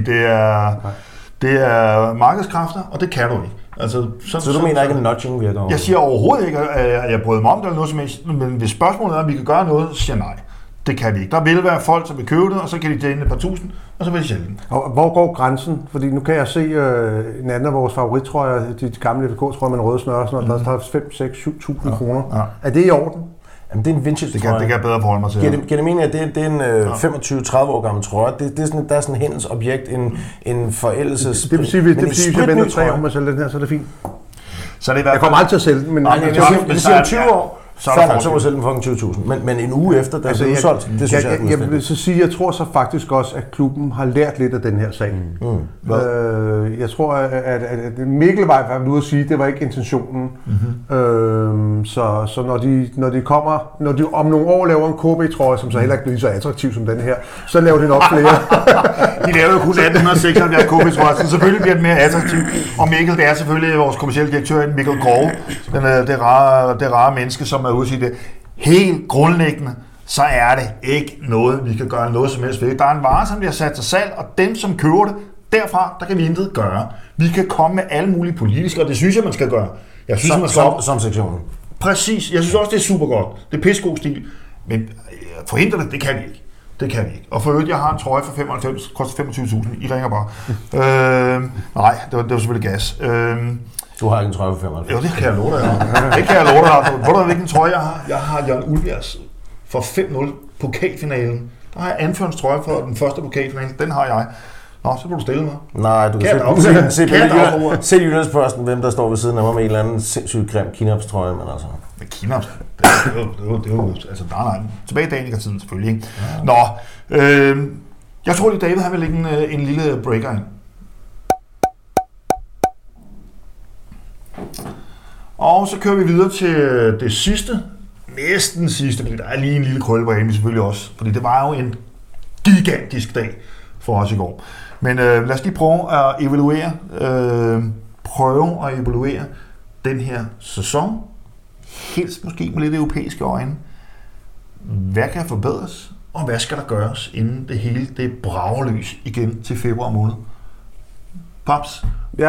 det er markedskræfter, og det kan du ikke. Altså,
så du mener ikke, at nudging virker over?
Jeg siger overhovedet ikke, at jeg bryder mig om det eller noget som helst, men hvis spørgsmålet er, at vi kan gøre noget, så siger jeg nej. Det kan vi ikke. Der vil være folk, som vil købe det, og så kan de tjene et par tusind, og så vil de sælge den.
Og hvor går grænsen? Fordi nu kan jeg se en anden af vores favorittrøjer, de gamle FCK-trøjer med en røde snøre, sådan noget, der er 5, 6, 7.000 kroner. Ja. Er det i orden?
Jamen, det er en vintage-trøje.
Det kan jeg bedre forholde mig til.
Giver det mening, at det er en 25-30 år gammel trøje? Det er sådan, der er sådan en hændels-objekt, en forældelses... Det
vil sige, hvis jeg venter 3 år med at sælge den her, så er det fint.
Så det er i hvert fald...
Jeg kommer aldrig til at sælge den, men...
Det siger 20 år.
Så er der
forskel. Så må selv fucking 20.000. Men en uge efter, da det er udsolgt, det synes
jeg vil så sige, jeg tror så faktisk også, at klubben har lært lidt af den her sag. Jeg tror, at Mikkel var ude at sige, at det var ikke intentionen. Så når de kommer, når de om nogle år laver en KB-trøje, som så heller ikke bliver så attraktiv som den her, så laver de nok flere.
De laver jo kun 1876 KB-trøjer, så selvfølgelig bliver det mere attraktivt. Og Mikkel, det er selvfølgelig vores kommercielle direktør, Mikkel Grove, det rare menneske, som er ude at sige det. Helt grundlæggende, så er det ikke noget, vi kan gøre noget som helst ved. Der er en vare, som vi har sat til salg, og dem, som køber det, derfra, der kan vi intet gøre. Vi kan komme med alle mulige politiske, og det synes jeg, man skal gøre. Jeg synes, man skal
som sektionen.
Præcis. Jeg synes også, det er super godt. Det er pissegod stil. Men forhindre det kan vi ikke. Det kan vi ikke. Og for øvrigt, jeg har en trøje for 95, koster 25.000. I ringer bare. Nej, det var selvfølgelig gas.
Du har ikke en trøje for 95.
Jo, det kan jeg love dig. Det kan jeg love dig. Hvor er der hvilken trøje jeg har? Jeg har Jørgen Ulbjergs for 5-0 pokalfinalen. Der har jeg anførens trøje for den første pokalfinale. Den har jeg. Nå, så må du stille mig.
Nej, du kan se Jyllandsposten, hvem der står ved siden af mig med en eller anden sindssygt grim Kinaps-trøje, men altså...
Men Kinaps, det er jo altså nej. Tilbage i Danica-tiden selvfølgelig, ikke? Ja. Nå, jeg tror lige, David han vil lægge en lille breaker ind. Og så kører vi videre til det sidste. Næsten sidste, fordi der er lige en lille krølle på Amy selvfølgelig også. Fordi det var jo en gigantisk dag for os i går. Men lad os lige prøve at evaluere, den her sæson. Helst måske med lidt europæiske øjne. Hvad kan forbedres, og hvad skal der gøres, inden det hele det brager løs igen til februar måned? Paps?
Ja,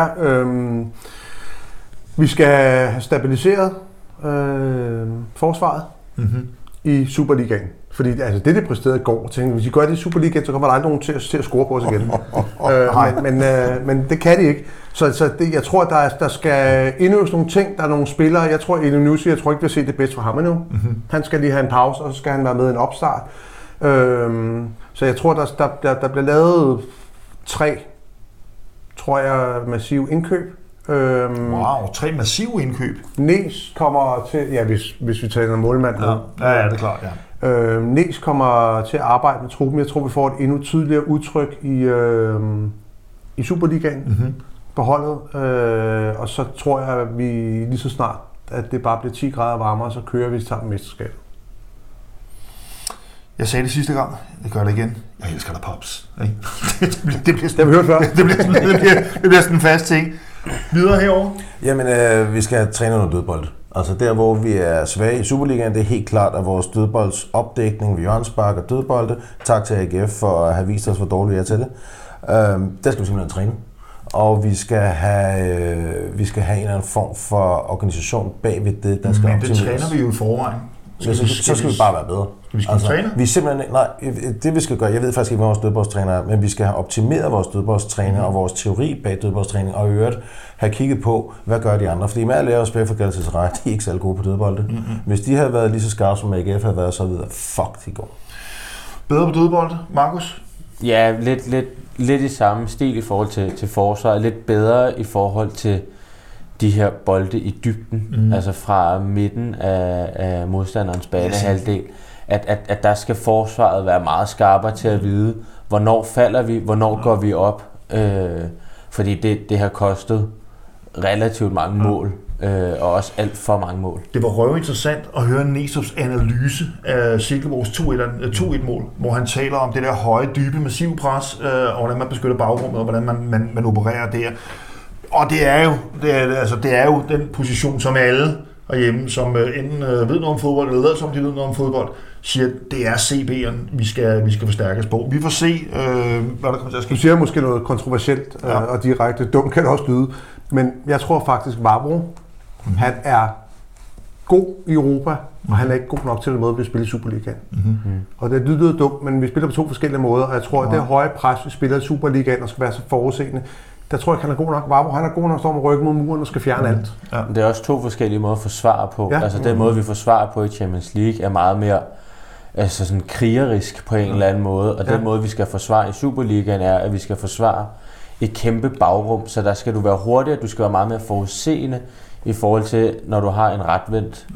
vi skal have stabiliseret forsvaret i Superligaen. Fordi altså, det præsterede i går. Tænkte, hvis I gør det i Superligaen, så kommer der aldrig nogen til at score på os igen. Men det kan de ikke. Så det, jeg tror, der skal indøves nogle ting. Der er nogle spillere. Jeg tror, Elyounoussi, jeg tror ikke, vi har set det bedst for ham endnu. Han skal lige have en pause, og så skal han være med i en opstart. Så jeg tror, der bliver lavet 3, tror jeg, massive indkøb.
3 massive indkøb.
Næs kommer til, ja, hvis vi taler om målmand.
Ja, det er klart, ja.
Næs kommer til at arbejde med truppen. Jeg tror, vi får et endnu tydeligere udtryk i Superligaen på holdet. Og så tror jeg, at vi lige så snart, at det bare bliver 10 grader varmere, så kører vi sammen mesterskab.
Jeg sagde det sidste gang. Jeg gør det igen. Jeg elsker dig, Pops.
Det har vi hørt før.
Det bliver sådan en fast ting. Videre herover.
Jamen, vi skal træne under dødbold. Altså der, hvor vi er svage i Superligaen, det er helt klart, at vores dødboldsopdækning ved hjørnespark og dødbolde. Tak til AGF for at have vist os, hvor dårligt vi er til det. Der skal vi simpelthen træne. Og vi skal have en eller anden form for organisation bagved det, der skal optimeres.
Men det træner vi jo i forvejen.
Så skal vi bare være bedre.
Vi skal træne?
Vi simpelthen, nej, det vi skal gøre, jeg ved faktisk ikke, hvad vores dødboldstræner er, men vi skal have optimeret vores dødboldstræner og vores teori bag dødboldstræning, og i øvrigt have kigget på, hvad gør de andre. Fordi med alle os bag for Galatasaray, de er ikke særlig gode på dødbolde. Hvis de havde været lige så skarpe som AGF havde været, så videre, fuck, de går.
Bedre på dødbolde, Markus?
Ja, lidt i samme stil i forhold til forsvaret, lidt bedre i forhold til de her bolde i dybden, altså fra midten af modstanderens banehalvdel, at der skal forsvaret være meget skarpere til at vide, hvornår falder vi, hvornår går vi op, fordi det har kostet relativt mange mål, og også alt for mange mål.
Det var røvinteressant at høre Næstrup's analyse af Silkeborgs 2-1-mål, hvor han taler om det der høje, dybe, massive pres, og hvordan man beskytter bagrummet, og hvordan man opererer der. Og det er jo den position, som alle herhjemme, som enten ved noget om fodbold, eller som de ved noget om fodbold, siger, det er CB'eren, vi skal forstærkes på. Vi får se, hvad der kommer til at ske.
Du siger måske noget kontroversielt og direkte dumt kan det også lyde, men jeg tror faktisk, Vavro, han er god i Europa, og han er ikke god nok til den måde, vi spiller i Superligaen. Og det lyder dumt, men vi spiller på 2 forskellige måder, og jeg tror, at det høje pres, vi spiller i Superligaen, og skal være så forudseende, der tror jeg, han er god nok. Vavro, han er god nok at stå med ryggen mod muren og skal fjerne alt.
Ja. Det er også 2 forskellige måder at forsvare på. Ja. Altså den måde, vi forsvarer på i Champions League, er meget mere sådan krigerisk på en eller anden måde. Og den måde, vi skal forsvare i Superligaen, er, at vi skal forsvare et kæmpe bagrum. Så der skal du være hurtigere, du skal være meget mere forudseende i forhold til, når du har en retvendt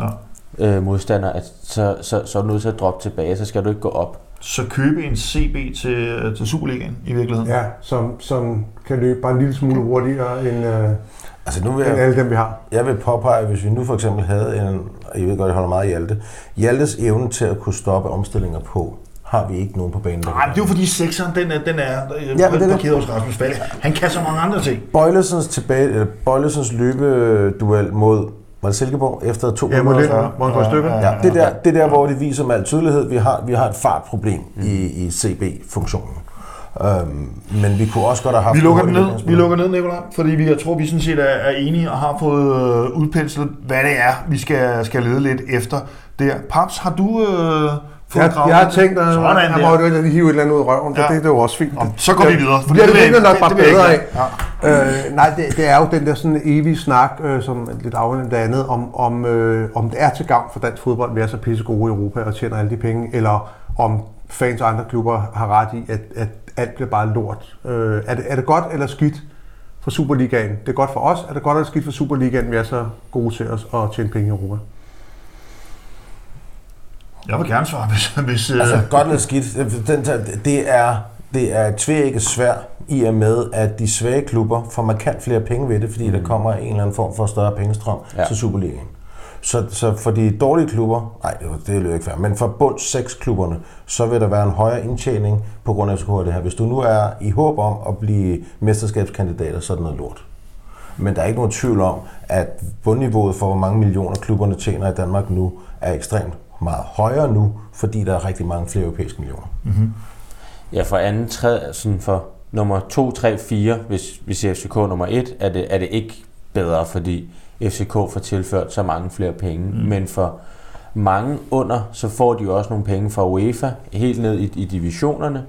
modstander, at så er du nødt til at droppe tilbage, så skal du ikke gå op.
Så købe en CB til Superligaen i virkeligheden?
Ja, som kan løbe bare en lille smule hurtigere end
nu
end alle dem, vi har.
Jeg vil påpege, hvis vi nu for eksempel havde jeg ved godt, jeg holder meget af Hjalte. Hjaltes evne til at kunne stoppe omstillinger på, har vi ikke nogen på banen.
Nej, det er jo fordi sekseren, den er parkeret hos Rasmus Falk. Han kan så mange andre ting.
Bøjlesens løbeduel mod Silkeborg efter 2
minutter.
Ja, det der, hvor det viser med al tydelighed, vi har et fartproblem i CB-funktionen. Men vi kunne også godt have haft...
Vi lukker ned, Nikolaj, fordi jeg tror, vi sådan set er enige og har fået udpenslet, hvad det er, vi skal lede lidt efter der. Paps, har du
jeg har tænkt, at jeg må jo hive et eller andet ud af røven, det er jo også fint.
Så går vi videre.
For det er nok bare bedre af. Nej, det er jo den der sådan evige snak, som lidt afhængig af det andet, om det er til gavn for dansk fodbold, vi er så pisse gode i Europa og tjener alle de penge, eller om fans og andre klubber har ret i, at alt bliver bare lort. Er det godt eller skidt for Superligaen? Det er godt for os. Er det godt eller skidt for Superligaen, vi er så gode til os at tjene penge i Europa?
Jeg vil gerne svare, hvis
godt eller skidt. Det er et tvækket sværd i og med, at de svage klubber får markant flere penge ved det, fordi der kommer en eller anden form for større pengestrøm til Superligaen. Så for de dårlige klubber, nej, det er jo ikke fair, men for bund 6 klubberne, så vil der være en højere indtjening på grund af FCK det her. Hvis du nu er i håb om at blive mesterskabskandidater, så er det noget lort. Men der er ikke nogen tvivl om, at bundniveauet for, hvor mange millioner klubberne tjener i Danmark nu, er ekstremt meget højere nu, fordi der er rigtig mange flere europæiske millioner.
Mm-hmm. Ja, for anden, tredje, sådan for nummer 2, 3, 4, hvis vi ser FCK nummer 1, er det ikke bedre, fordi FCK får tilført så mange flere penge. Men for mange under, så får de jo også nogle penge fra UEFA, helt ned i divisionerne.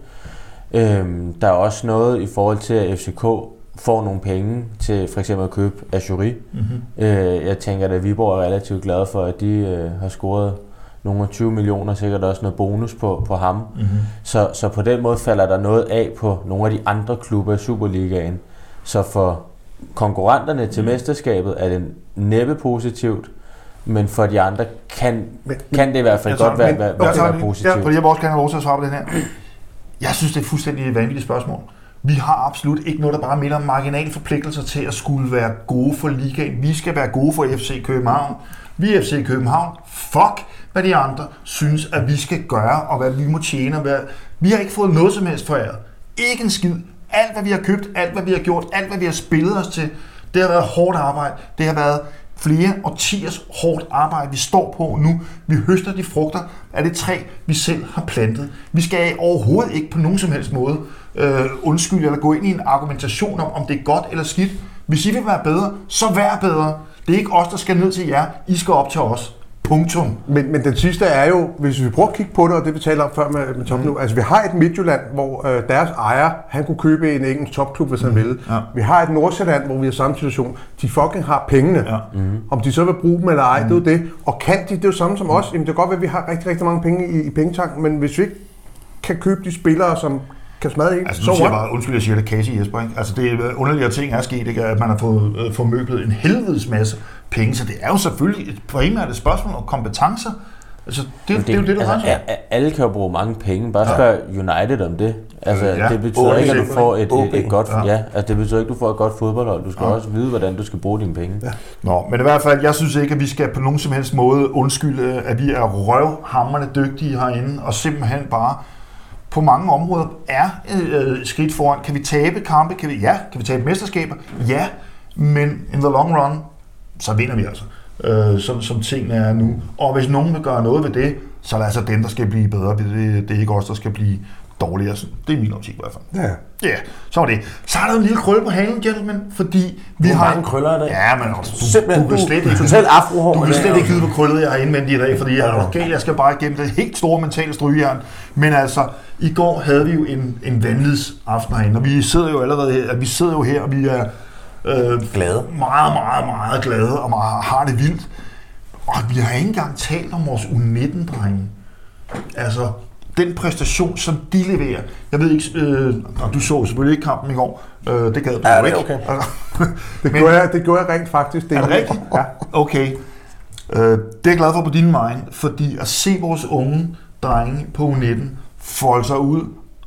Der er også noget i forhold til, at FCK får nogle penge til for eksempel at købe Achouri. Mm-hmm. Jeg tænker, at Viborg er relativt glade for, at de har scoret nogle 20 millioner, sikkert også noget bonus på ham. Mm-hmm. Så på den måde falder der noget af på nogle af de andre klubber i Superligaen. Så for konkurrenterne til mesterskabet er det næppe positivt, men for de andre kan det i hvert fald godt være positivt.
Ja, fordi jeg vil også gerne have lov til at svare på den her. Jeg synes, det er fuldstændig vanvittigt spørgsmål. Vi har absolut ikke noget, der bare minder om marginale forpligtelser til at skulle være gode for ligaen. Vi skal være gode for FC København. Vi er FC København. Fuck, hvad de andre synes, at vi skal gøre, og hvad vi må tjene. Vi har ikke fået noget som helst foræret. Ikke en skid. Alt, hvad vi har købt, alt, hvad vi har gjort, alt, hvad vi har spillet os til, det har været hårdt arbejde. Det har været flere årtiers hårdt arbejde, vi står på nu. Vi høster de frugter af det træ, vi selv har plantet. Vi skal overhovedet ikke på nogen som helst måde undskylde eller gå ind i en argumentation om det er godt eller skidt. Hvis I vil være bedre, så vær bedre. Det er ikke os, der skal ned til jer. I skal op til os. Punktum.
Men den sidste er jo, hvis vi prøver at kigge på det, og det vi taler om før med Top nu, altså vi har et Midtjylland, hvor deres ejer, han kunne købe en engelsk topklub, hvis han ville. Ja. Vi har et Nordsjælland, hvor vi har samme situation. De fucking har pengene. Ja. Om de så vil bruge dem eller ej, det er jo det. Og kan de, det er jo samme som os. Jamen, det kan godt være, at vi har rigtig, rigtig mange penge i pengetanken, men hvis vi ikke kan købe de spillere, som kan smadre ikke.
Altså, nu siger jeg bare, undskyld, jeg siger det, Casey Jesper, ikke? Altså, det er underlige ting er sket, ikke? At man har fået formøblet en helvedes masse penge, så det er jo selvfølgelig primært et spørgsmål om kompetencer. Altså, det er jo det, du altså,
alle kan jo bruge mange penge. Bare spørg United om det. Altså, det betyder ikke, at du får et godt... altså, det betyder ikke, at du får et godt fodboldhold. Du skal også vide, hvordan du skal bruge dine penge. Ja.
Nå, men i hvert fald, jeg synes ikke, at vi skal på nogen som helst måde undskylde, at vi er røvhamrende dygtige herinde, og simpelthen bare på mange områder er skridt foran. Kan vi tabe kampe? Kan vi tabe mesterskaber? Ja, men in the long run, så vinder vi altså. Som tingene er nu. Og hvis nogen vil gøre noget ved det, så er det altså dem, der skal blive bedre. Det er ikke os, der skal blive dårligere. Det er min optik i hvert fald. Ja, så var det. Så er der en lille krølle på halen, gentlemen, fordi vi har
mange krøller i dag.
Ja, men du kan slet ikke.
Totalt afrohår.
Du kan slet ikke vide, hvor krøllet jeg har indvendt i dag, fordi jeg er galt. Jeg skal bare igennem det helt store mentale strygejern. Men altså, i går havde vi jo en vanvidsaften herinde, og vi sidder jo allerede her, og vi er
glade.
Meget, meget, meget glade, og har det vildt. Og vi har ikke engang talt om vores U19-drenge. Altså, den præstation, som de leverer. Jeg ved ikke, du så selvfølgelig ikke kampen i går. Det gad du ikke.
Okay. Det gjorde jeg rent faktisk.
Er det rigtigt?
Ja.
Okay. Det er jeg glad for på din vej, fordi at se vores unge drenge på U19 folde sig ud,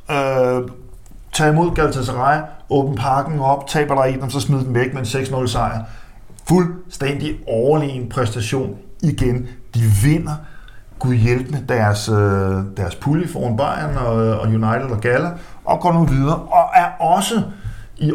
tage imod Galatasaray, åbne parken op, taber der en, og så smide dem væk med en 6-0 sejr. Fuldstændig overlegen præstation igen. De vinder Gud hjælp med deres pulje foran Bayern og United og Gala, og går nu videre, og er også i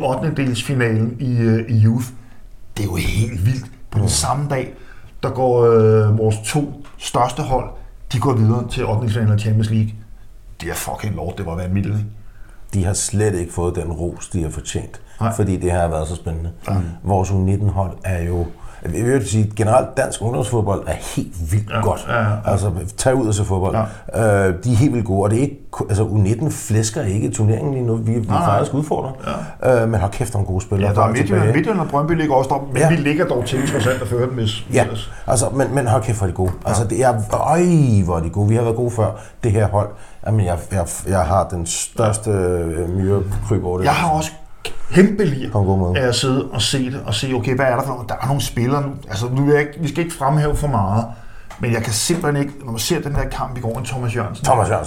8. i Youth. Det er jo helt vildt. På den samme dag, der går vores 2 største hold, de går videre til 8. af Champions League. Det er fucking lort, det var vanvittigt, ikke?
De har slet ikke fået den ros, de har fortjent, fordi det her har været så spændende. Vores U19-hold er jo, jeg vil sige, generelt dansk ungdomsfodbold er helt vildt godt. Altså, tag ud og se fodbold. De er helt vildt gode, og det er ikke, altså U19 flæsker ikke i turneringen lige nu. Vi er faktisk udfordret. Men har kæft om gode spillere.
Ja, der er Midtjylland og Brøndby ligger også der, men vi ligger dog til 3% at føre den, hvis...
Ja, altså, men hold kæft, hvor er de gode. Altså, det er, hvor er de gode. Vi har været gode før. Det her hold, jamen, jeg har den største myrekryb over det.
Jeg har også kæmpe lige af at sidde og se det, og se, okay, hvad er der for noget? Der er nogle spillere nu. Altså, vi skal ikke fremhæve for meget, men jeg kan simpelthen ikke, når man ser den der kamp i går, en Thomas Jørgensen.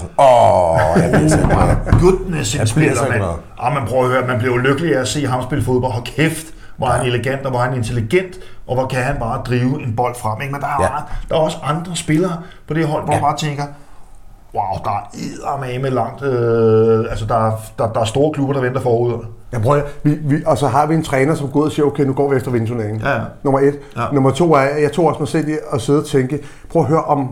Jeg bliver så glad.
Goodness, en spiller, man prøver at høre, man bliver jo lykkelig af at se ham spille fodbold. Hold kæft, hvor er han elegant, og hvor er han intelligent, og hvor kan han bare drive en bold frem. Ikke? Men der er også andre spillere på det hold, hvor man bare tænker, wow, der er eddermame langt. Altså, der er store klubber, der venter forude.
Og så har vi en træner, som går ud og siger, okay, nu går vi efter vindturneringen. Ja. Nummer 1. Ja. Nummer 2 er, jeg tog også mig selv i at sidde og tænke, prøv at høre om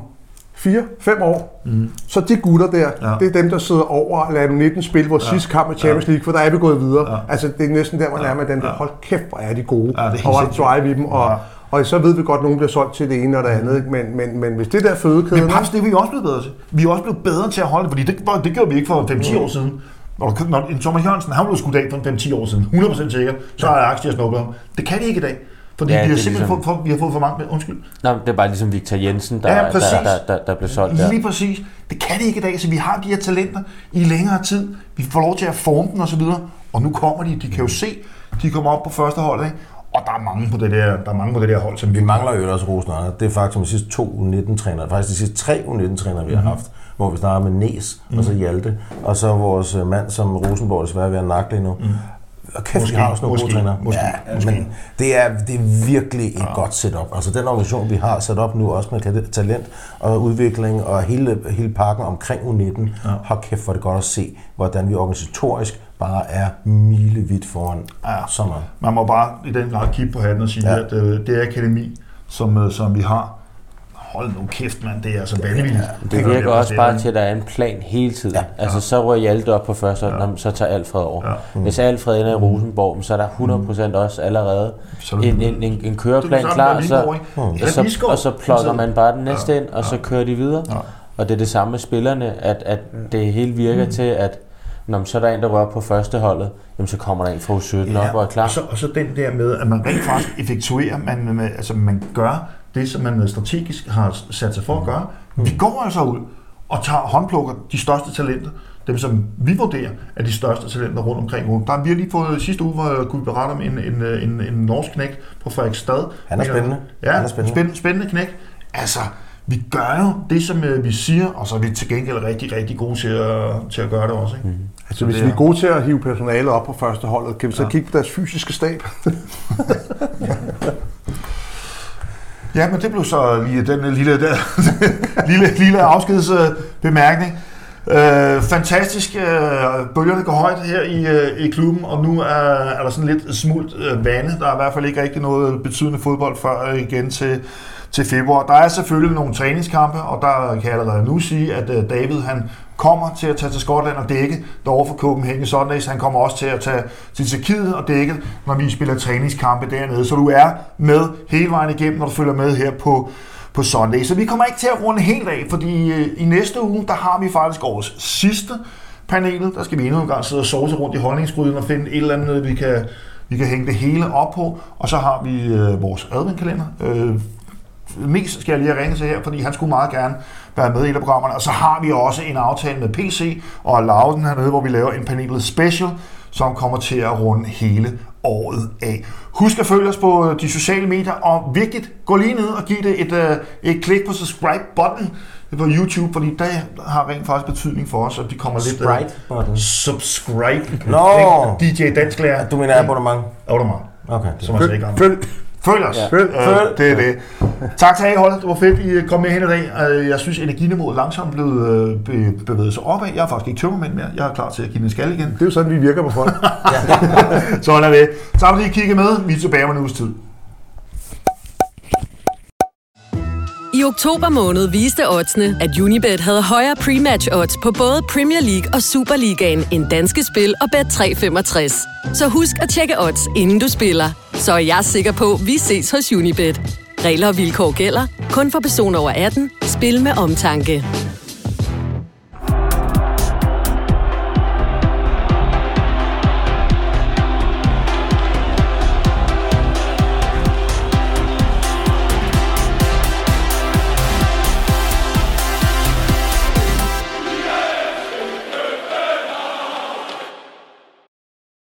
4-5 år. Så de gutter der, det er dem, der sidder over og lader 19 spille vores sidste kamp i Champions League, for der er vi gået videre. Altså, det er næsten der, hvor nærmere den der, hold kæft, hvor er de gode. Og hvor drive i dem. Og så ved vi godt, at nogen bliver solgt til det ene og det andet. Men hvis det der fødekæden...
Men Paps, det er vi også blevet bedre til. Vi er også blevet bedre til at holde, fordi det gjorde vi ikke for 5-10 år siden. Når en Thomas Jørgensen, han blev skudt af for 5-10 år siden, 100% sikkert, så har Ajax til snuppet ham. Det kan de ikke i dag. Fordi vi har simpelthen vi har fået for mange... Undskyld.
Nej, det er bare ligesom Victor Jensen, der blev solgt der.
Lige præcis. Det kan de ikke i dag, så vi har de her talenter i længere tid. Vi får lov til at forme dem og så videre. Og nu kommer de kan jo se, de kommer op på første hold, ikke? Og der er mange på det der hold, som
vi mangler jo også Rosenørner. Det er faktisk de sidste 2 U19-trænere, faktisk de sidste 3 U19-trænere, vi har haft, hvor vi starter med Næs, og så Hjalte, og så vores mand, som Rosenborg desværre er ved at nakle nu. Og kæft, vi har også nogle gode trænere. Men det er virkelig et godt setup. Altså den organisation, vi har sat op nu, også med talent og udvikling og hele pakken omkring U19, har kæft for det godt at se, hvordan vi organisatorisk bare er milevidt foran sommeren.
Man må bare i den grad kigge på hatten og sige, at det akademi, som vi har, hold nu kæft, mand, det er så vanvittigt.
Det virker også bare til, at der er en plan hele tiden. Altså, så rører Hjalte op på første hold, så tager Alfred over. Hvis Alfred ender i Rosenborg, så er der 100% også allerede en køreplan klar, og så plukker man bare den næste ind, og så kører de videre. Og det er det samme med spillerne, at det hele virker til, at når så er der en, der rører på første holdet, jamen så kommer der en fra U17 op og er klar.
Og så den der med, at man rent faktisk effektuerer, man gør det, som man strategisk har sat sig for at gøre. Vi går altså ud og tager håndplukker de største talenter, dem som vi vurderer er de største talenter rundt omkring. Der har vi lige fået sidste uge, hvor kunne vi berette om en norsk knægt på Frederiksstad.
Han er spændende.
Ja, spændende knægt. Altså, vi gør jo det, som vi siger, og så er vi til gengæld rigtig, rigtig gode til at gøre det også. Ikke?
Altså, hvis vi er gode til at hive personale op på første holdet, kan vi så kigge på deres fysiske stab?
Ja, men det blev så lige den lille afskedsbemærkning. Fantastisk. Bølgerne går højt her i klubben, og nu er der sådan lidt smult vande. Der er i hvert fald ikke rigtig noget betydende fodbold før igen til februar. Der er selvfølgelig nogle træningskampe, og der kan jeg allerede nu sige, at David han kommer til at tage til Skotland og dække derovre for Copenhagen Sundays. Han kommer også til at tage til Tjekkiet og dække, når vi spiller træningskampe dernede. Så du er med hele vejen igennem, når du følger med her på Sunday. Så vi kommer ikke til at runde helt af, fordi i næste uge, der har vi faktisk årets sidste panelet. Der skal vi endnu en gang sidde og sovse rundt i holdningsgryden og finde et eller andet, vi kan hænge det hele op på. Og så har vi vores adventkalender. Mest skal jeg lige ringe til her, fordi han skulle meget gerne være med i et af programmerne. Og så har vi også en aftale med PC og Louden hernede, hvor vi laver en panelet special, som kommer til at runde hele året af. Husk at følge os på de sociale medier, og vigtigt, gå lige ned og giv det et klik på subscribe-button på YouTube, fordi det har rent faktisk betydning for os, at de kommer lidt...
Sprite-button?
Subscribe.
Nå!
DJ Dansklærer.
Du mener abonnement?
Abonnement.
Okay.
Som altså ikke
Følg
os.
Ja.
Det er det. Tak til A-holdet. Det var fedt, I kom med hen i dag. Jeg synes, energiniveauet langsomt blev bevæget sig opad. Jeg er faktisk ikke tømmermænd mere. Jeg er klar til at give den en skal igen.
Det er jo sådan, vi virker på folk.
Sådan er det. Tak fordi I kiggede med. Vi er tilbage om en uges tid.
I oktober måned viste oddsene, at Unibet havde højere pre-match odds på både Premier League og Superligaen end Danske Spil og Bet365. Så husk at tjekke odds, inden du spiller. Så er jeg sikker på, at vi ses hos Unibet. Regler og vilkår gælder. Kun for personer over 18. Spil med omtanke.